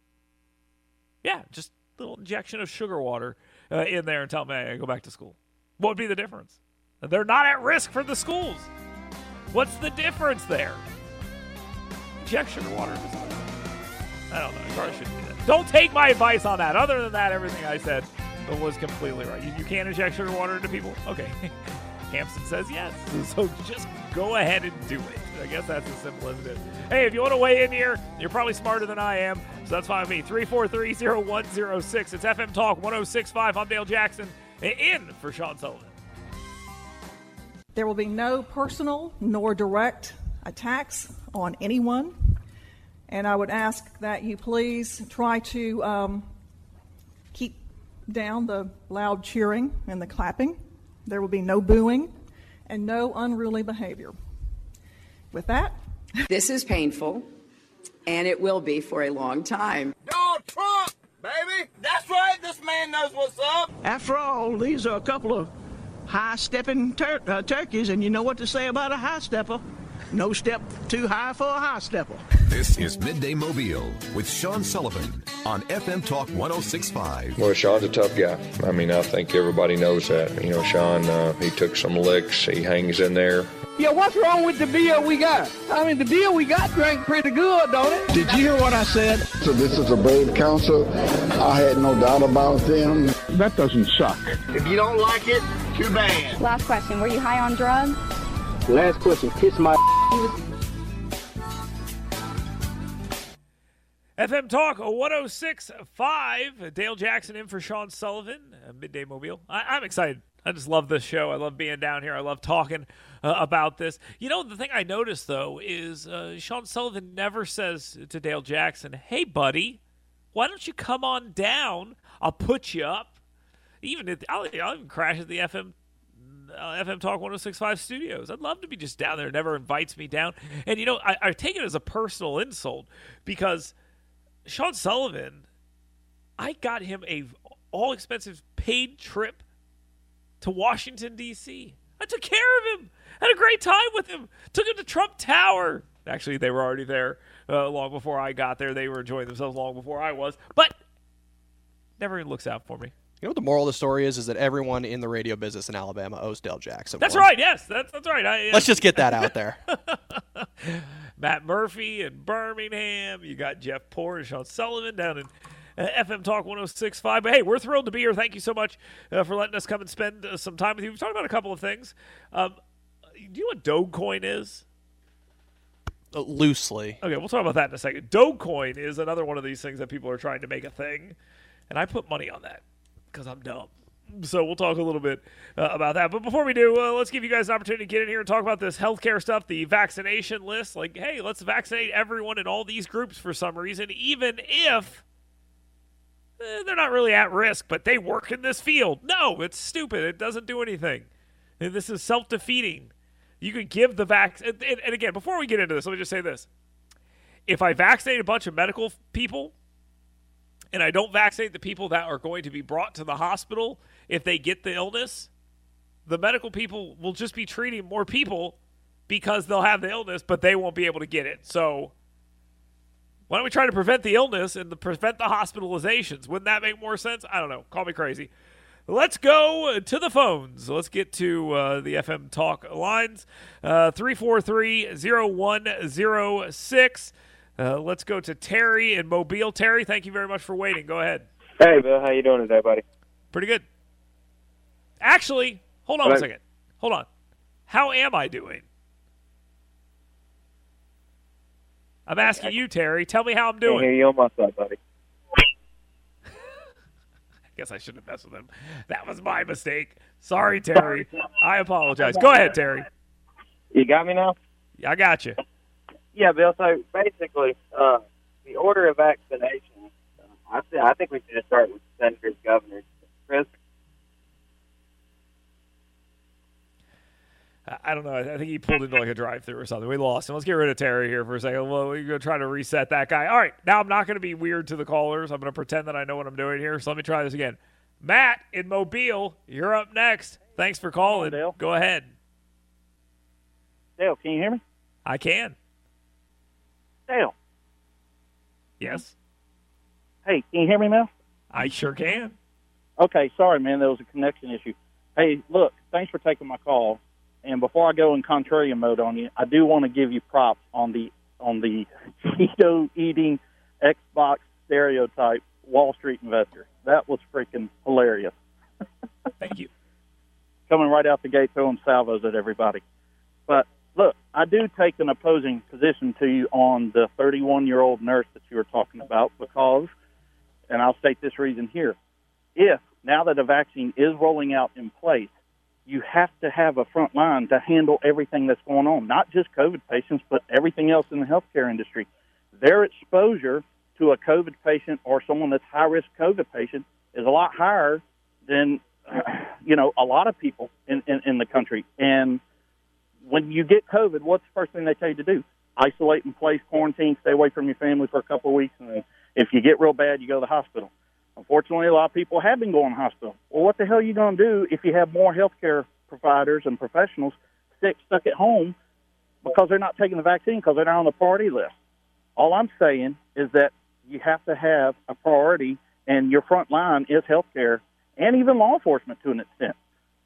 Yeah, just a little injection of sugar water uh, in there and tell them, hey, go back to school. What would be the difference? They're not at risk for the schools. What's the difference there? Inject sugar water. I don't know. You probably shouldn't do that. Don't take my advice on that. Other than that, everything I said was completely right. You, you can't inject sugar water into people? Okay. Hampson says yes. So just go ahead and do it. I guess that's as simple as it is. Hey, if you want to weigh in here, you're probably smarter than I am, so that's fine with me. three four three, zero one zero six. It's F M Talk one oh six point five. I'm Dale Jackson, in for Sean Sullivan. There will be no personal nor direct attacks on anyone. And I would ask that you please try to um, keep down the loud cheering and the clapping. There will be no booing and no unruly behavior. With that, this is painful, and it will be for a long time. Donald Trump, baby! That's right, this man knows what's up! After all, these are a couple of high-stepping tur- uh, turkeys, and you know what to say about a high stepper. No step too high for a high stepper. This is Midday Mobile with Sean Sullivan on F M Talk one oh six point five. Well, Sean's a tough guy. I mean, I think everybody knows that. You know, Sean, uh, he took some licks. He hangs in there. Yeah, what's wrong with the beer we got? I mean, the beer we got drank pretty good, don't it? Did you hear what I said? So this is a brave council. I had no doubt about them. That doesn't suck. If you don't like it, too bad. Last question. Were you high on drugs? Last question. Kiss my F M Talk one oh six point five. Dale Jackson in for Sean Sullivan, Midday Mobile. I, I'm excited. I just love this show. I love being down here. I love talking uh, about this. You know, the thing I noticed, though, is uh, Sean Sullivan never says to Dale Jackson, hey, buddy, why don't you come on down? I'll put you up. Even if, I'll, I'll even crash at the F M uh, F M Talk one oh six point five studios. I'd love to be just down there. Never invites me down. And, you know, I, I take it as a personal insult because Sean Sullivan, I got him a all-expensive paid trip to Washington, D C I took care of him. Had a great time with him. Took him to Trump Tower. Actually, they were already there uh, long before I got there. They were enjoying themselves long before I was. But never even looks out for me. You know what the moral of the story is? Is that everyone in the radio business in Alabama owes Dale Jackson. That's one. right. Yes, that's that's right. I, Let's just get that out there. Matt Murphy in Birmingham. You got Jeff Poore and Sean Sullivan down in uh, F M Talk one oh six point five. But, hey, we're thrilled to be here. Thank you so much uh, for letting us come and spend uh, some time with you. We've talked about a couple of things. Um, do you know what Dogecoin is? Uh, loosely. Okay, we'll talk about that in a second. Dogecoin is another one of these things that people are trying to make a thing, and I put money on that because I'm dumb. So we'll talk a little bit uh, about that. But before we do, uh, let's give you guys an opportunity to get in here and talk about this healthcare stuff, the vaccination list. Like, hey, let's vaccinate everyone in all these groups for some reason, even if eh, they're not really at risk, but they work in this field. No, it's stupid. It doesn't do anything. And this is self-defeating. You could give the vaccine. And, and, and again, before we get into this, let me just say this. If I vaccinate a bunch of medical people, and I don't vaccinate the people that are going to be brought to the hospital if they get the illness, the medical people will just be treating more people because they'll have the illness, but they won't be able to get it. So why don't we try to prevent the illness and the, prevent the hospitalizations? Wouldn't that make more sense? I don't know. Call me crazy. Let's go to the phones. Let's get to uh, the F M Talk lines. Uh, three four three, zero one zero six. Uh, let's go to Terry in Mobile. Terry, thank you very much for waiting. Go ahead. Hey, Bill. How you doing today, buddy? Pretty good. Actually, hold on Hello? a second. Hold on. How am I doing? I'm asking you, Terry. Tell me how I'm I doing. can't hear you on my side, buddy. guess I shouldn't have messed with him. That was my mistake. Sorry, Terry. I apologize. Go ahead, Terry. You got me now? Yeah, I got you. Yeah, Bill. So basically, uh, the order of vaccination, uh, I, th- I think we should just start with senators, governors. Chris? I don't know. I think he pulled into like a drive-thru or something. We lost him. Let's get rid of Terry here for a second. Well, we're going to try to reset that guy. All right. Now I'm not going to be weird to the callers. I'm going to pretend that I know what I'm doing here. So let me try this again. Matt in Mobile, you're up next. Thanks for calling. Dale. Go ahead. Dale, can you hear me? I can. Dale. Yes. Hey, can you hear me now? I sure can. Okay, sorry, man. There was a connection issue. Hey, look, thanks for taking my call. And before I go in contrarian mode on you, I do want to give you props on the on the Cheeto eating Xbox stereotype Wall Street investor. That was freaking hilarious. Thank you. Coming right out the gate throwing salvos at everybody. But look, I do take an opposing position to you on the thirty-one-year-old nurse that you were talking about because, and I'll state this reason here, if now that a vaccine is rolling out in place, you have to have a front line to handle everything that's going on, not just COVID patients, but everything else in the healthcare industry. Their exposure to a COVID patient or someone that's high-risk COVID patient is a lot higher than, you know, a lot of people in, in, in the country. And when you get COVID, what's the first thing they tell you to do? Isolate in place, quarantine, stay away from your family for a couple of weeks, and then if you get real bad, you go to the hospital. Unfortunately, a lot of people have been going to the hospital. Well, what the hell are you going to do if you have more healthcare providers and professionals sick, stuck at home because they're not taking the vaccine because they're not on the priority list? All I'm saying is that you have to have a priority, and your front line is healthcare and even law enforcement to an extent.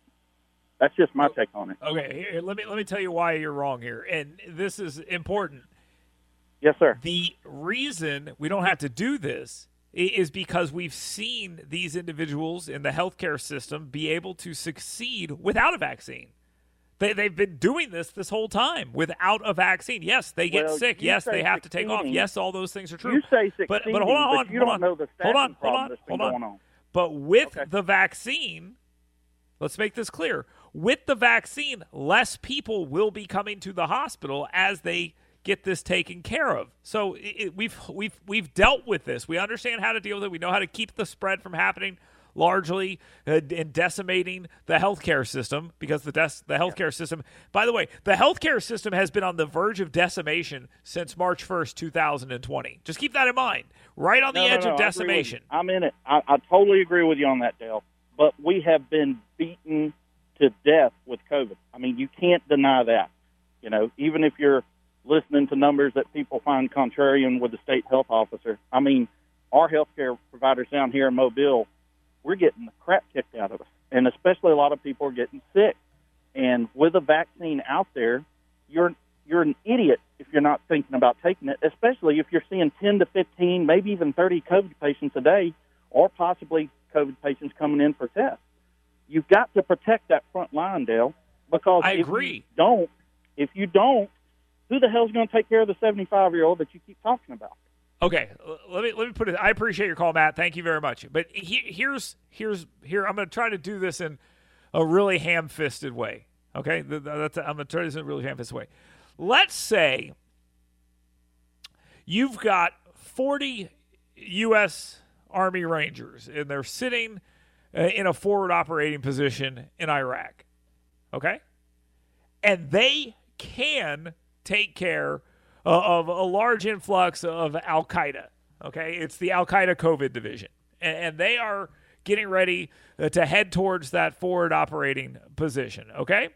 That's just my take on it. Okay, here, let me let me tell you why you're wrong here, and this is important. Yes, sir. The reason we don't have to do this is because we've seen these individuals in the healthcare system be able to succeed without a vaccine. They, they've been doing this this whole time without a vaccine. Yes, they get well, sick. Yes, they have to take off. Yes, all those things are true. You say succeeding, but, but hold on, hold on, but you hold don't on. know the hold on, hold problem on, that's hold been on. going on. But with okay. the vaccine, let's make this clear. With the vaccine, less people will be coming to the hospital as they get this taken care of. So it, it, we've we've we've dealt with this. We understand how to deal with it. We know how to keep the spread from happening largely uh, and decimating the healthcare system because the des- the healthcare yeah. system. By the way, the healthcare system has been on the verge of decimation since March first, two thousand twenty. Just keep that in mind. Right on the no, edge no, no, of decimation. I'm in it. I, I totally agree with you on that, Dale. But we have been beaten to death with COVID. I mean, you can't deny that. You know, even if you're listening to numbers that people find contrarian with the state health officer. I mean, our healthcare providers down here in Mobile, we're getting the crap kicked out of us. And especially a lot of people are getting sick. And with a vaccine out there, you're you're an idiot if you're not thinking about taking it, especially if you're seeing ten to fifteen, maybe even thirty COVID patients a day, or possibly COVID patients coming in for tests. You've got to protect that front line, Dale, because I if agree. you don't, if you don't, who the hell's going to take care of the seventy-five-year-old that you keep talking about? Okay, let me let me put it. I appreciate your call, Matt. Thank you very much. But he, here's here's here. I'm going to try to do this in a really ham-fisted way. Okay, that's, I'm going to try this in a really ham-fisted way. Let's say you've got forty U S Army Rangers, and they're sitting uh, in a forward operating position in Iraq. Okay, and they can take care of a large influx of Al-Qaeda. Okay, it's the Al-Qaeda COVID division, and, and they are getting ready to head towards that forward operating position. Okay,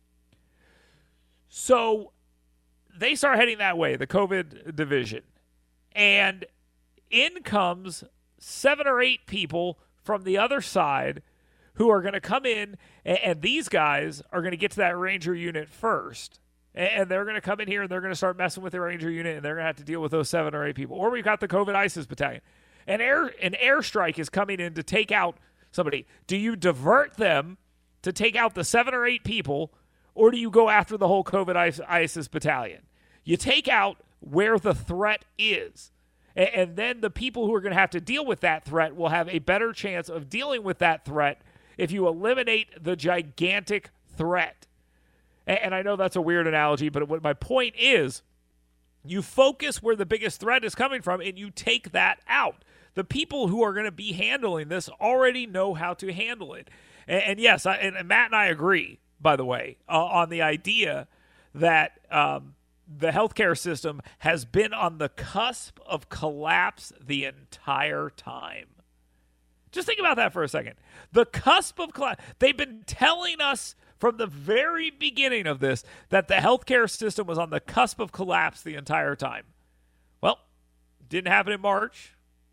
so they start heading that way, the COVID division, and in comes seven or eight people from the other side who are going to come in, and, and these guys are going to get to that Ranger unit first. And they're going to come in here and they're going to start messing with the Ranger unit, and they're going to have to deal with those seven or eight people. Or we've got the COVID ISIS battalion. An air an airstrike is coming in to take out somebody. Do you divert them to take out the seven or eight people, or do you go after the whole COVID ISIS battalion? You take out where the threat is. And, and then the people who are going to have to deal with that threat will have a better chance of dealing with that threat if you eliminate the gigantic threat. And, and I know that's a weird analogy, but what my point is, you focus where the biggest threat is coming from and you take that out. The people who are going to be handling this already know how to handle it. And, and yes, I, and Matt and I agree, by the way, uh, on the idea that um, the healthcare system has been on the cusp of collapse the entire time. Just think about that for a second. The cusp of collapse. They've been telling us from the very beginning of this that the healthcare system was on the cusp of collapse the entire time. Well, didn't happen in March.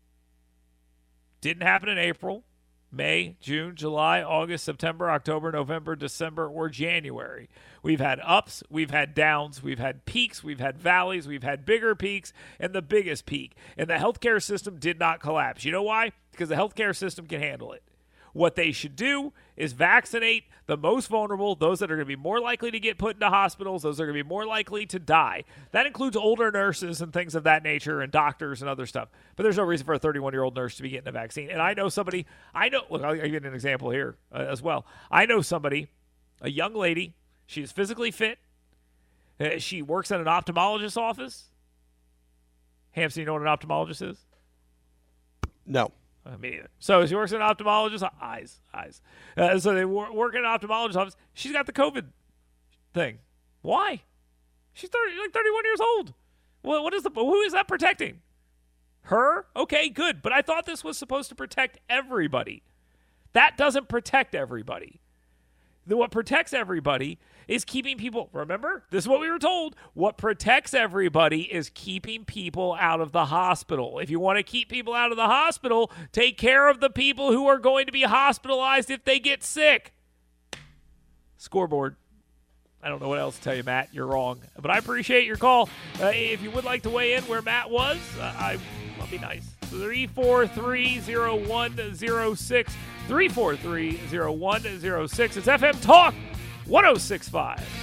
Didn't happen in April, May, June, July, August, September, October, November, December, or January. We've had ups, we've had downs, we've had peaks, we've had valleys, we've had bigger peaks, and the biggest peak. And the healthcare system did not collapse. You know why? Because the healthcare system can handle it. What they should do is vaccinate the most vulnerable, those that are going to be more likely to get put into hospitals, those that are going to be more likely to die. That includes older nurses and things of that nature and doctors and other stuff. But there's no reason for a thirty-one-year-old nurse to be getting a vaccine. And I know somebody, I know, look, I'll give you an example here uh, as well. I know somebody, a young lady, she's physically fit. Uh, she works at an ophthalmologist's office. Hampson, you know what an ophthalmologist is? No. Uh, me either. So she works in an ophthalmologist's eyes, eyes. Uh, so they wor- work in an ophthalmologist's office. She's got the COVID thing. Why? She's thirty, like thirty-one years old. Well, what is the? Who is that protecting? Her? Okay, good. But I thought this was supposed to protect everybody. That doesn't protect everybody. The, what protects everybody is keeping people, remember, this is what we were told, what protects everybody is keeping people out of the hospital. If you want to keep people out of the hospital, take care of the people who are going to be hospitalized if they get sick. Scoreboard. I don't know what else to tell you, Matt. You're wrong. But I appreciate your call. Uh, if you would like to weigh in where Matt was, uh, I, I'll be nice. three four three, zero one zero six. three four three, zero one zero six. It's F M Talk one oh six point five.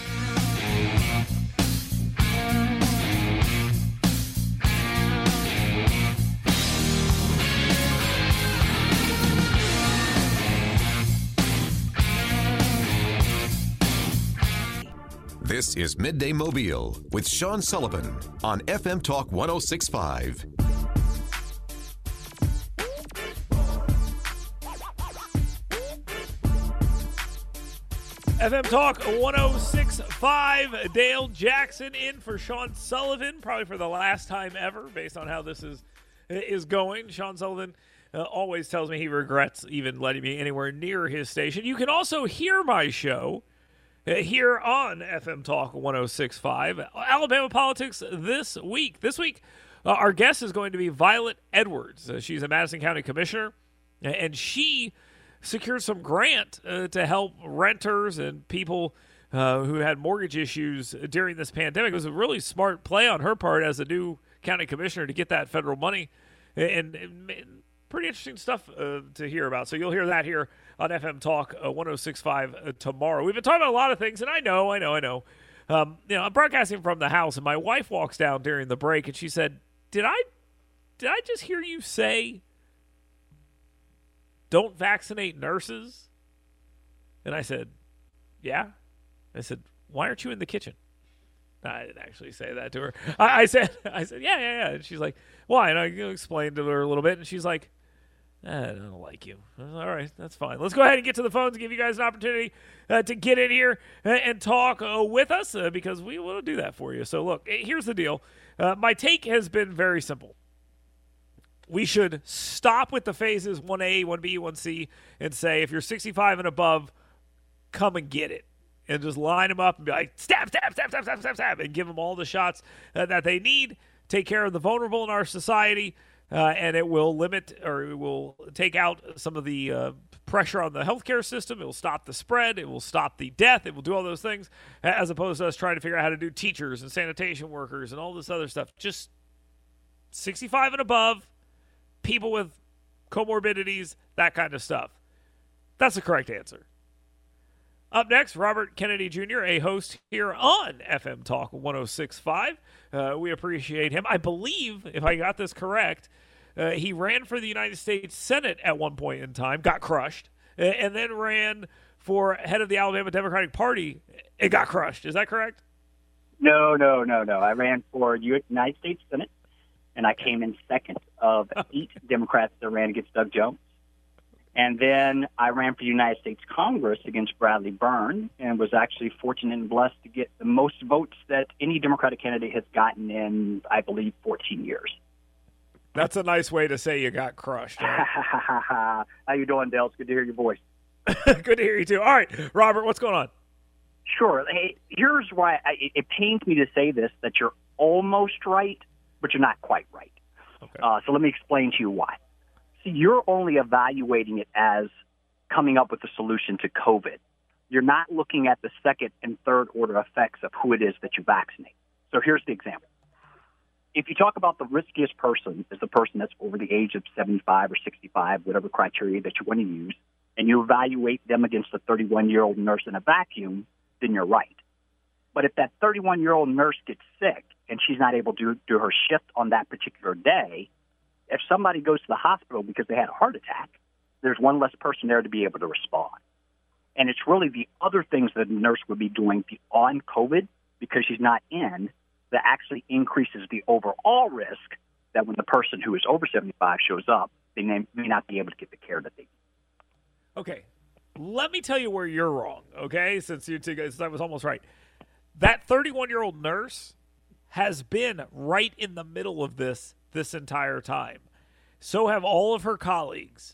This is Midday Mobile with Sean Sullivan on F M Talk one oh six point five. F M Talk one oh six point five. Dale Jackson in for Sean Sullivan, probably for the last time ever, based on how this is is going. Sean Sullivan uh, always tells me he regrets even letting me anywhere near his station. You can also hear my show uh, here on F M Talk one oh six point five. Alabama Politics this week. This week, uh, our guest is going to be Violet Edwards. Uh, she's a Madison County Commissioner, and she secured some grant uh, to help renters and people uh, who had mortgage issues during this pandemic. It was a really smart play on her part as a new county commissioner to get that federal money, and, and, and pretty interesting stuff uh, to hear about. So you'll hear that here on F M Talk uh, one oh six point five uh, tomorrow. We've been talking about a lot of things, and I know, I know, I know. Um, you know, I'm broadcasting from the house, and my wife walks down during the break, and she said, "Did I, did I just hear you say don't vaccinate nurses?" And I said, yeah. I said, why aren't you in the kitchen? I didn't actually say that to her. I, I said, I said, yeah, yeah, yeah. And she's like, why? And I explained to her a little bit, and she's like, I don't like you. I said, all right, that's fine. Let's go ahead and get to the phones and give you guys an opportunity uh, to get in here and, and talk uh, with us uh, because we will do that for you. So look, here's the deal. Uh, my take has been very simple. We should stop with the phases one A, one B, one C, and say, if you're sixty-five and above, come and get it. And just line them up and be like, stab, stab, stab, stab, stab, stab, stab, and give them all the shots uh, that they need. Take care of the vulnerable in our society, uh, and it will limit or it will take out some of the uh, pressure on the healthcare system. It will stop the spread. It will stop the death. It will do all those things, as opposed to us trying to figure out how to do teachers and sanitation workers and all this other stuff. Just sixty-five and above, people with comorbidities, that kind of stuff. That's the correct answer. Up next, Robert Kennedy Junior, a host here on F M Talk one oh six point five. Uh, we appreciate him. I believe, if I got this correct, uh, he ran for the United States Senate at one point in time, got crushed, and then ran for head of the Alabama Democratic Party. It got crushed. Is that correct? No, no, no, no. I ran for United States Senate, and I came in second of eight Democrats that ran against Doug Jones. And then I ran for the United States Congress against Bradley Byrne and was actually fortunate and blessed to get the most votes that any Democratic candidate has gotten in, I believe, fourteen years. That's a nice way to say you got crushed. Right? How you doing, Dale? It's good to hear your voice. Good to hear you, too. All right, Robert, what's going on? Sure. Hey, here's why I, it pains me to say this, that you're almost right, but you're not quite right. Okay. Uh, so let me explain to you why. See, you're only evaluating it as coming up with a solution to COVID. You're not looking at the second and third order effects of who it is that you vaccinate. So here's the example. If you talk about the riskiest person is the person that's over the age of seventy-five or sixty-five, whatever criteria that you want to use, and you evaluate them against a thirty-one-year-old nurse in a vacuum, then you're right. But if that thirty-one-year-old nurse gets sick and she's not able to do her shift on that particular day, if somebody goes to the hospital because they had a heart attack, there's one less person there to be able to respond. And it's really the other things that a nurse would be doing beyond COVID, because she's not in, that actually increases the overall risk that when the person who is over seventy-five shows up, they may, may not be able to get the care that they need. Okay. Let me tell you where you're wrong, okay, since, you two guys, that was almost right. That thirty-one-year-old nurse has been right in the middle of this this entire time. So have all of her colleagues.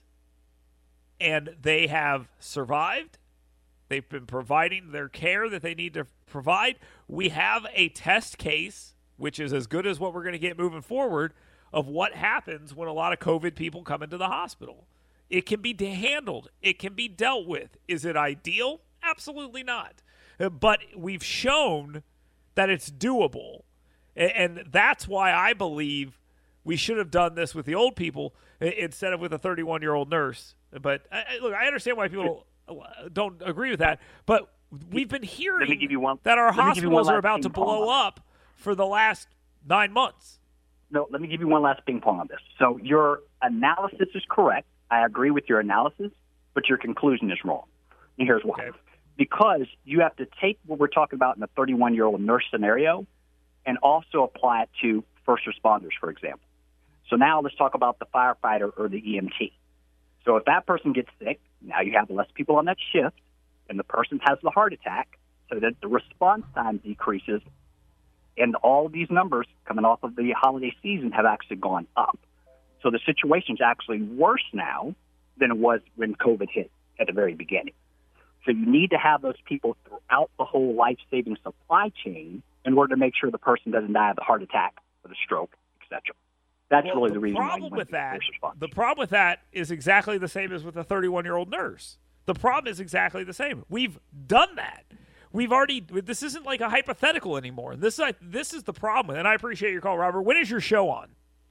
And they have survived. They've been providing their care that they need to provide. We have a test case, which is as good as what we're going to get moving forward, of what happens when a lot of COVID people come into the hospital. It can be handled. It can be dealt with. Is it ideal? Absolutely not. But we've shown that it's doable. And that's why I believe we should have done this with the old people instead of with a thirty-one-year-old nurse. But look, I understand why people don't agree with that. But we've been hearing Let me give you one, that our let me give you one hospitals are last about to ping pong blow on up for the last nine months. No, let me give you one last ping pong on this. So your analysis is correct. I agree with your analysis, but your conclusion is wrong. And here's why. Okay. Because you have to take what we're talking about in the thirty-one-year-old nurse scenario and also apply it to first responders, for example. So now let's talk about the firefighter or the E M T. So if that person gets sick, now you have less people on that shift, and the person has the heart attack, so that the response time decreases, and all of these numbers coming off of the holiday season have actually gone up. So the situation's actually worse now than it was when COVID hit at the very beginning. So you need to have those people throughout the whole life-saving supply chain in order to make sure the person doesn't die of a heart attack or the stroke, et cetera. That's well, really the, the reason problem why you with that. first The problem with that is exactly the same as with a thirty-one-year-old nurse. The problem is exactly the same. We've done that. We've already. This isn't like a hypothetical anymore. This is this is the problem, and I appreciate your call, Robert. When is your show on?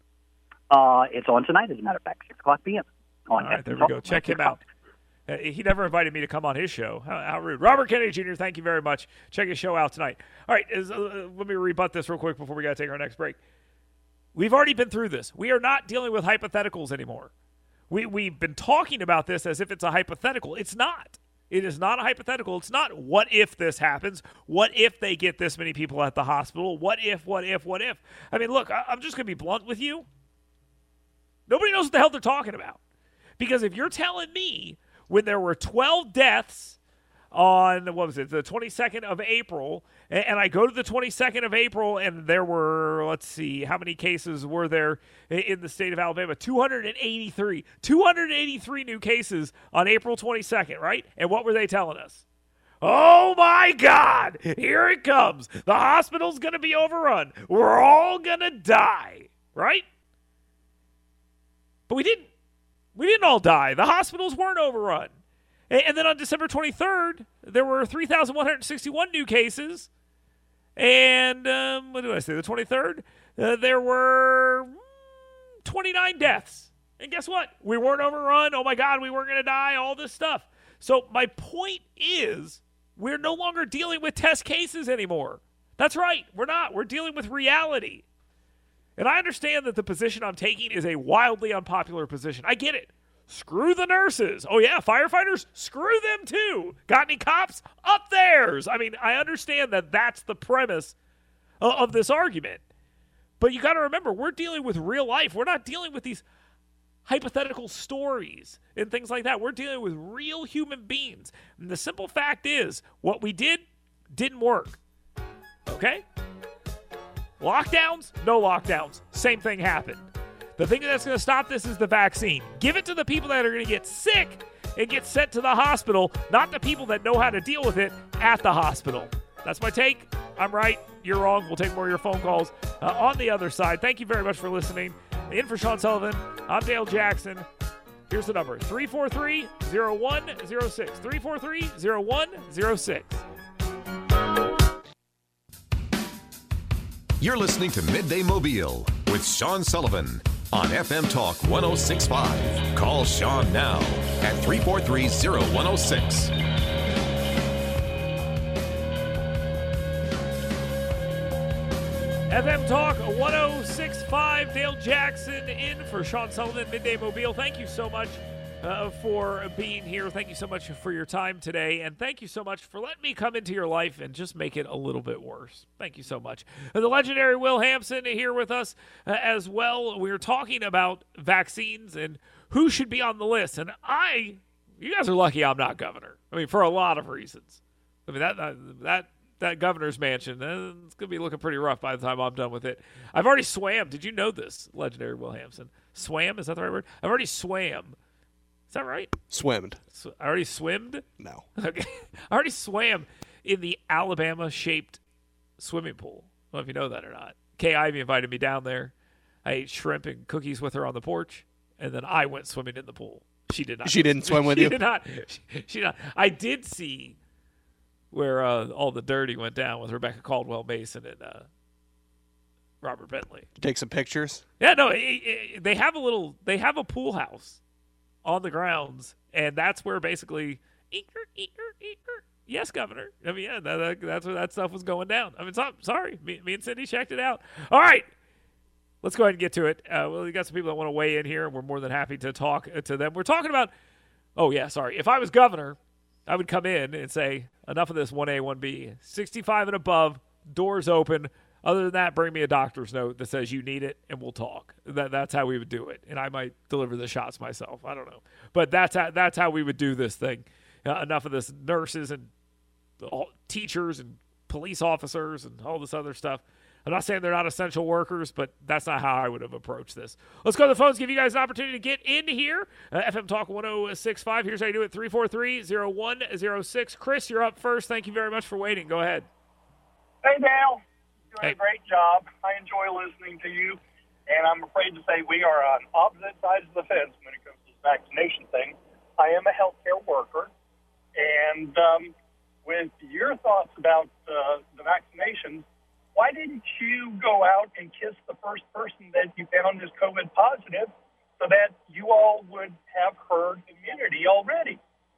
Uh, it's on tonight, as a matter of fact, six o'clock p.m. On All right, there we go. Check him out. Uh, he never invited me to come on his show. How, how rude. Robert Kennedy Junior, thank you very much. Check his show out tonight. All right, is, uh, let me rebut this real quick before we got to take our next break. We've already been through this. We are not dealing with hypotheticals anymore. We, we've been talking about this as if it's a hypothetical. It's not. It is not a hypothetical. It's not what if this happens? What if they get this many people at the hospital? What if, what if, what if? I mean, look, I, I'm just going to be blunt with you. Nobody knows what the hell they're talking about. Because if you're telling me when there were twelve deaths on, what was it, the twenty-second of April, and, and I go to the twenty-second of April, and there were, let's see, how many cases were there in the state of Alabama? two hundred eighty-three. two hundred eighty-three new cases on April twenty-second, right? And what were they telling us? Oh, my God, here it comes. The hospital's going to be overrun. We're all going to die, right? But we didn't. We didn't all die. The hospitals weren't overrun. And, and then on December twenty-third, there were three thousand one hundred sixty-one new cases. And um, what did I say? The twenty-third, uh, there were twenty-nine deaths. And guess what? We weren't overrun. Oh, my God, we weren't going to die. All this stuff. So my point is, we're no longer dealing with test cases anymore. That's right. We're not. We're dealing with reality. And I understand that the position I'm taking is a wildly unpopular position. I get it. Screw the nurses. Oh, yeah, firefighters, screw them too. Got any cops? Up theirs. I mean, I understand that that's the premise of, of this argument. But you got to remember, we're dealing with real life. We're not dealing with these hypothetical stories and things like that. We're dealing with real human beings. And the simple fact is, what we did didn't work. Okay? Lockdowns, no lockdowns. Same thing happened. The thing that's going to stop this is the vaccine. Give it to the people that are going to get sick and get sent to the hospital, not the people that know how to deal with it at the hospital. That's my take. I'm right. You're wrong. We'll take more of your phone calls uh, on the other side. Thank you very much for listening. In for Sean Sullivan, I'm Dale Jackson. Here's the number, three four three, zero one zero six. three four three, zero one zero six. You're listening to Midday Mobile with Sean Sullivan on F M Talk one oh six point five. Call Sean now at three four three, zero one zero six. F M Talk one oh six point five. Dale Jackson in for Sean Sullivan, Midday Mobile. Thank you so much uh, for being here. Thank you so much for your time today. And thank you so much for letting me come into your life and just make it a little bit worse. Thank you so much. Uh, the legendary Will Hampson here with us uh, as well. We're talking about vaccines and who should be on the list. And I, you guys are lucky I'm not governor. I mean, for a lot of reasons. I mean, that that, that That governor's mansion, uh, it's going to be looking pretty rough by the time I'm done with it. I've already swam. Did you know this, legendary Will Hampson? Swam? Is that the right word? I've already swam. Is that right? Swimmed. Sw- I already swimmed? No. Okay. I already swam in the Alabama-shaped swimming pool. I don't know if you know that or not. Kay Ivey invited me down there. I ate shrimp and cookies with her on the porch, and then I went swimming in the pool. She did not. She didn't swim with she you? Did not. She, she did not. I did see where uh, all the dirty went down with Rebecca Caldwell Mason and uh, Robert Bentley. Take some pictures. Yeah, no, it, it, they have a little, they have a pool house on the grounds, and that's where basically, eeker, eeker, eeker. Yes, Governor. I mean, yeah, that, that, that's where that stuff was going down. I mean, so, sorry, me, me and Cindy checked it out. All right, let's go ahead and get to it. Uh, well, we got some people that want to weigh in here, and we're more than happy to talk to them. We're talking about, oh yeah, sorry. If I was governor, I would come in and say, enough of this one A, one B. sixty-five and above, doors open. Other than that, bring me a doctor's note that says you need it, and we'll talk. That, that's how we would do it. And I might deliver the shots myself. I don't know. But that's how, that's how we would do this thing. Uh, enough of this nurses and all, teachers and police officers and all this other stuff. I'm not saying they're not essential workers, but that's not how I would have approached this. Let's go to the phones, give you guys an opportunity to get in here. Uh, F M Talk one oh six point five. Here's how you do it, three four three, zero one zero six. Chris, you're up first. Thank you very much for waiting. Go ahead. Hey, Dale. Doing Hey. a great job. I enjoy listening to you, and I'm afraid to say we are on opposite sides of the fence when it comes to this vaccination thing. I am a healthcare worker, and um, with your thoughts about uh, the vaccinations, why didn't you go out and kiss the first person that you found is COVID positive so that you all would have herd immunity already?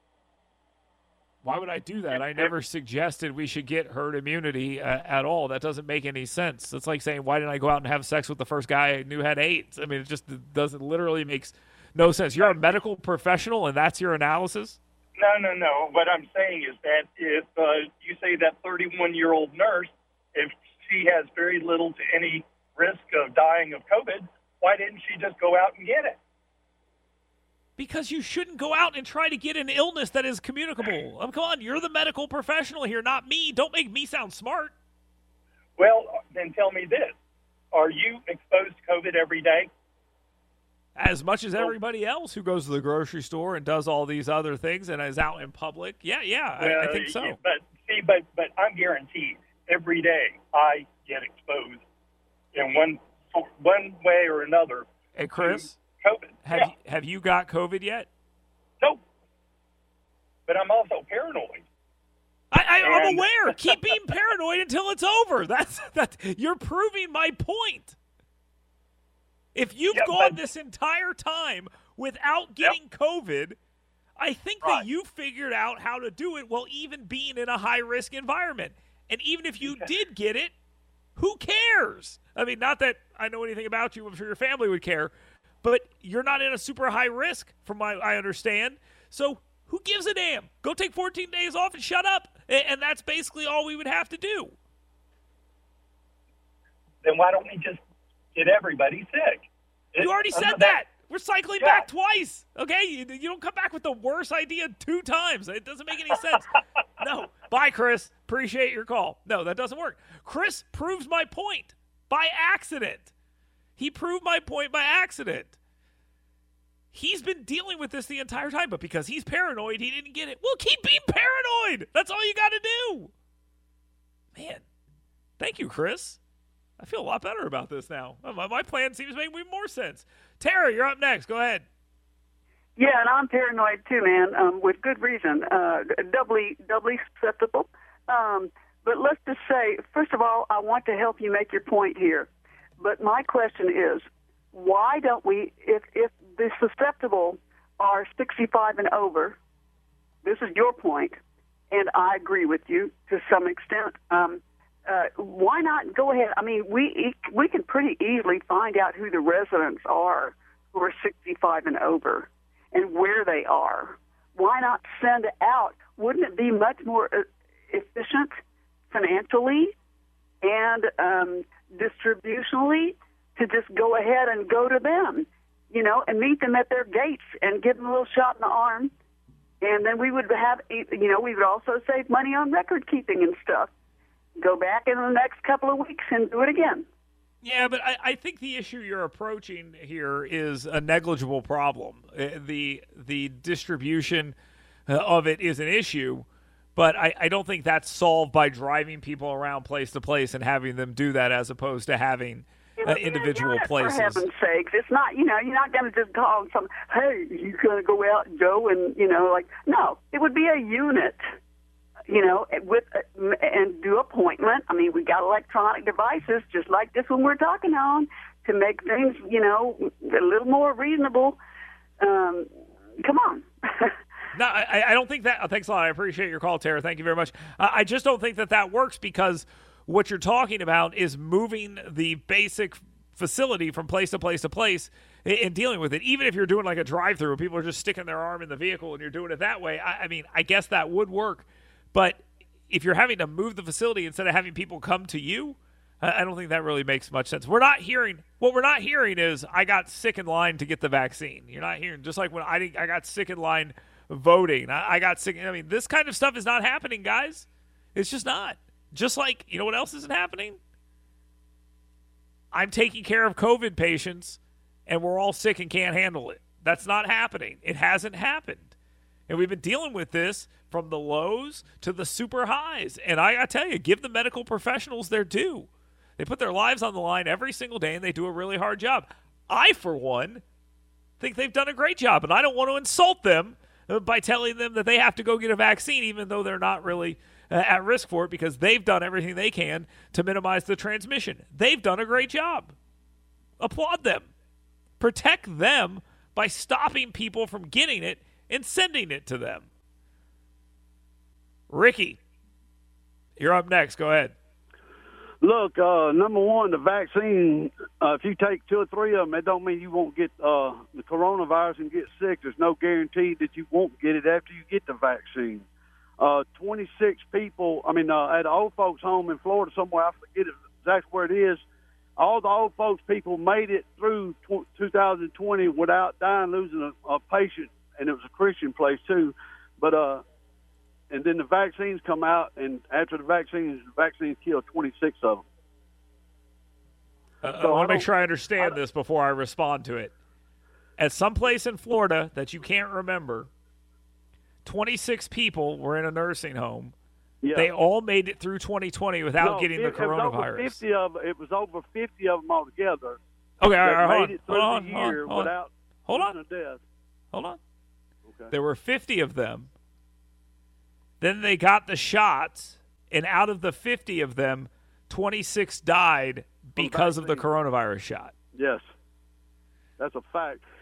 Why would I do that? I never suggested we should get herd immunity uh, at all. That doesn't make any sense. It's like saying, why didn't I go out and have sex with the first guy I knew had AIDS? I mean, it just doesn't literally makes no sense. You're a medical professional, and that's your analysis? No, no, no. What I'm saying is that if uh, you say that thirty-one-year-old nurse, if she has very little to any risk of dying of COVID, why didn't she just go out and get it? Because you shouldn't go out and try to get an illness that is communicable. Um, come on, you're the medical professional here, not me. Don't make me sound smart. Well, then tell me this. Are you exposed to COVID every day? As much as everybody else who goes to the grocery store and does all these other things and is out in public. Yeah, yeah, I, I think so. Yeah, but see, but but I'm guaranteed every day I get exposed in one one way or another. Hey, Chris, COVID. have yeah. you, have you got COVID yet? Nope. But I'm also paranoid. I, I, I'm And- aware. Keep being paranoid until it's over. That's that. You're proving my point. If you've Yeah, gone but- this entire time without getting COVID, I think right. that you figured out how to do it while even being in a high-risk environment. And even if you did get it, who cares? I mean, not that I know anything about you. I'm sure your family would care. But you're not in a super high risk, from what I understand. So who gives a damn? Go take fourteen days off and shut up. And that's basically all we would have to do. Then why don't we just get everybody sick? You already said that. that. We're cycling yeah. back twice, okay? You, you don't come back with the worst idea two times. It doesn't make any sense. No. Bye, Chris. Appreciate your call. No, that doesn't work. Chris proves my point by accident. He proved my point by accident. He's been dealing with this the entire time, but because he's paranoid, he didn't get it. Well, keep being paranoid. That's all you got to do. Man, thank you, Chris. I feel a lot better about this now. My, my plan seems to make more sense. Tara, you're up next. Go ahead. Yeah, and I'm paranoid too, man, um, with good reason. Uh, doubly, doubly susceptible. Um, but let's just say, first of all, I want to help you make your point here. But my question is, why don't we, if, if the susceptible are sixty-five and over, this is your point, and I agree with you to some extent, um, Uh, why not go ahead? I mean, we we can pretty easily find out who the residents are who are sixty-five and over and where they are. Why not send it out? Wouldn't it be much more efficient financially and um, distributionally to just go ahead and go to them, you know, and meet them at their gates and give them a little shot in the arm? And then we would have, you know, we would also save money on record keeping and stuff. Go back in the next couple of weeks and do it again. Yeah, but I, I think the issue you're approaching here is a negligible problem. The the distribution of it is an issue, but I, I don't think that's solved by driving people around place to place and having them do that as opposed to having uh, individual unit, places. For heaven's sakes, it's not, you know, you're not going to just call some, hey, you're going to go out and go and, you know, like, no, it would be a unit. You know, with and do appointment. I mean, we got electronic devices just like this one we're talking on to make things, you know, a little more reasonable. Um, come on. No, I, I don't think that. Oh, thanks a lot. I appreciate your call, Tara. Thank you very much. Uh, I just don't think that that works because what you're talking about is moving the basic facility from place to place to place and dealing with it. Even if you're doing like a drive-through where people are just sticking their arm in the vehicle and you're doing it that way, I, I mean, I guess that would work. But if you're having to move the facility instead of having people come to you, I don't think that really makes much sense. We're not hearing – what we're not hearing is I got sick in line to get the vaccine. You're not hearing – just like when I didn't, I got sick in line voting. I, I got sick – I mean, this kind of stuff is not happening, guys. It's just not. Just like – you know what else isn't happening? I'm taking care of COVID patients, and we're all sick and can't handle it. That's not happening. It hasn't happened. And we've been dealing with this from the lows to the super highs. And I got to tell you, give the medical professionals their due. They put their lives on the line every single day, and they do a really hard job. I, for one, think they've done a great job. And I don't want to insult them by telling them that they have to go get a vaccine, even though they're not really uh, at risk for it, because they've done everything they can to minimize the transmission. They've done a great job. Applaud them. Protect them by stopping people from getting it and sending it to them. Ricky, you're up next. Go ahead. Look, uh, number one, the vaccine, uh, if you take two or three of them, it don't mean you won't get uh, the coronavirus and get sick. There's no guarantee that you won't get it after you get the vaccine. Uh, twenty-six people, I mean, uh, at an old folks' home in Florida somewhere, I forget exactly where it is, all the old folks people made it through two thousand twenty without dying, losing a, a patient. And it was a Christian place too, but uh, and then the vaccines come out, and after the vaccines, the vaccines killed twenty-six of them. Uh, so I want to make sure I understand I this before I respond to it. At some place in Florida that you can't remember, twenty-six people were in a nursing home. Yeah. They all made it through twenty twenty without no, getting it, the coronavirus. It was over fifty of it was over fifty of them altogether. Okay, all right, made hold it on, through hold on, the hold on, year hold on. without Hold on. a death. Hold on. Okay. There were fifty of them. Then they got the shots, and out of the fifty of them, twenty-six died because of the coronavirus shot. Yes, that's a fact.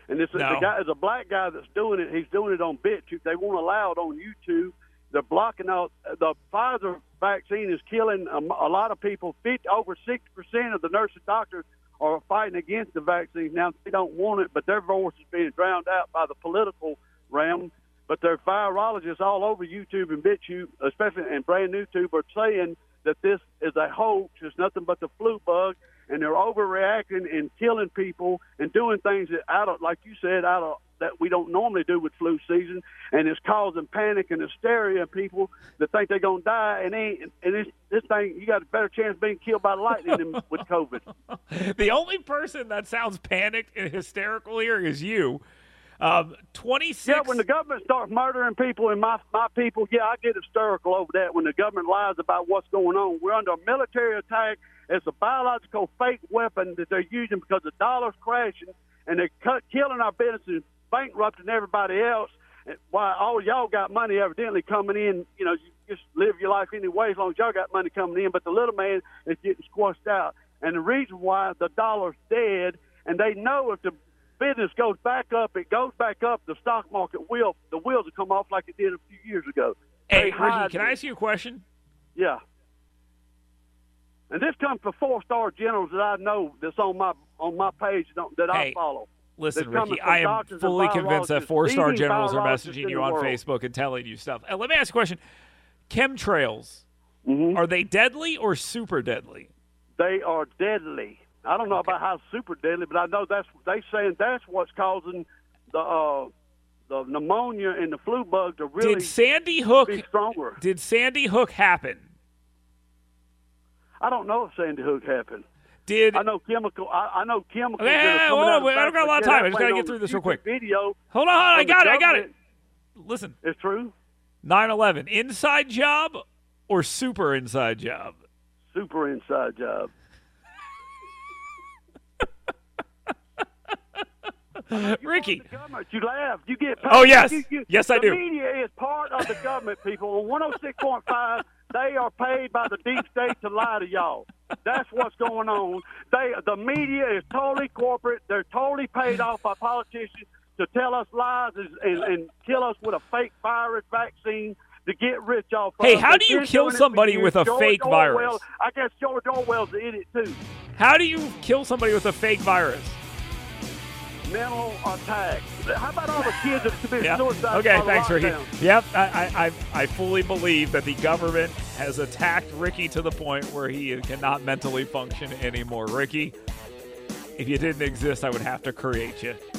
And this No. the guy is a black guy that's doing it. He's doing it on BitChute. They won't allow it on YouTube. They're blocking out. The Pfizer vaccine is killing a, a lot of people. fifty, over sixty percent of the nurses and doctors are fighting against the vaccine now. They don't want it, but their voice is being drowned out by the political realm. But their virologists all over YouTube and BitChute, especially and brand new tube, are saying that this is a hoax. It's nothing but the flu bug, and they're overreacting and killing people and doing things that out of, like you said, out of that we don't normally do with flu season, and it's causing panic and hysteria in people that think they're gonna die. And ain't and this this thing, you got a better chance of being killed by lightning than with COVID. The only person that sounds panicked and hysterical here is you. Um, twenty-six. Yeah, when the government starts murdering people and my my people, yeah, I get hysterical over that. When the government lies about what's going on, we're under a military attack. It's a biological fake weapon that they're using because the dollar's crashing and they're cut, killing our businesses, bankrupting everybody else. Why all y'all got money evidently coming in? You know, you just live your life anyway as long as y'all got money coming in. But the little man is getting squashed out, and the reason why the dollar's dead, and they know if the business goes back up, it goes back up. The stock market will, the wheels will come off like it did a few years ago. Hey, They hide Ricky, can I it. ask you a question? Yeah. And this comes from four-star generals that I know that's on my on my page that I Hey, follow. Listen, That's coming Ricky, from I am doctors and fully convinced that virologists, four-star leading generals are virologists messaging in you the on world. Facebook and telling you stuff. Uh, let me ask you a question. Chemtrails, Mm-hmm. are they deadly or super deadly? They are deadly. I don't know about how super deadly, but I know that's they saying that's what's causing the uh, the pneumonia and the flu bug to really Did Sandy Hook be stronger. Did Sandy Hook happen? I don't know if Sandy Hook happened. Did I know chemical? I, I know chemicals. Okay, that are hey, coming hold out on, of wait, I don't got a lot of factories. time. I just Yeah, gotta that get through this playing real on quick. Video. Hold on, hold on, I from the got it, I got it. government. Listen. It's true. nine eleven, inside job or super inside job? Super inside job. Ricky. The government, you laugh. You get paid. Oh, yes. You, you, Yes, I the do. The media is part of the government, people. On one oh six point five, they are paid by the deep state to lie to y'all. That's what's going on. They, the media is totally corporate. They're totally paid off by politicians to tell us lies and, and, and kill us with a fake virus vaccine to get rich off of Hey, us. how They've do you been kill doing it for somebody years. with a George fake Orwell- virus? I guess George Orwell's an idiot, too. How do you kill somebody with a fake virus? Mental attack. How about all the kids that commit Yeah. suicide? Okay, by thanks, Ricky. lockdown? Yep, I, I, I I fully believe that the government has attacked Ricky to the point where he cannot mentally function anymore. Ricky, if you didn't exist, I would have to create you.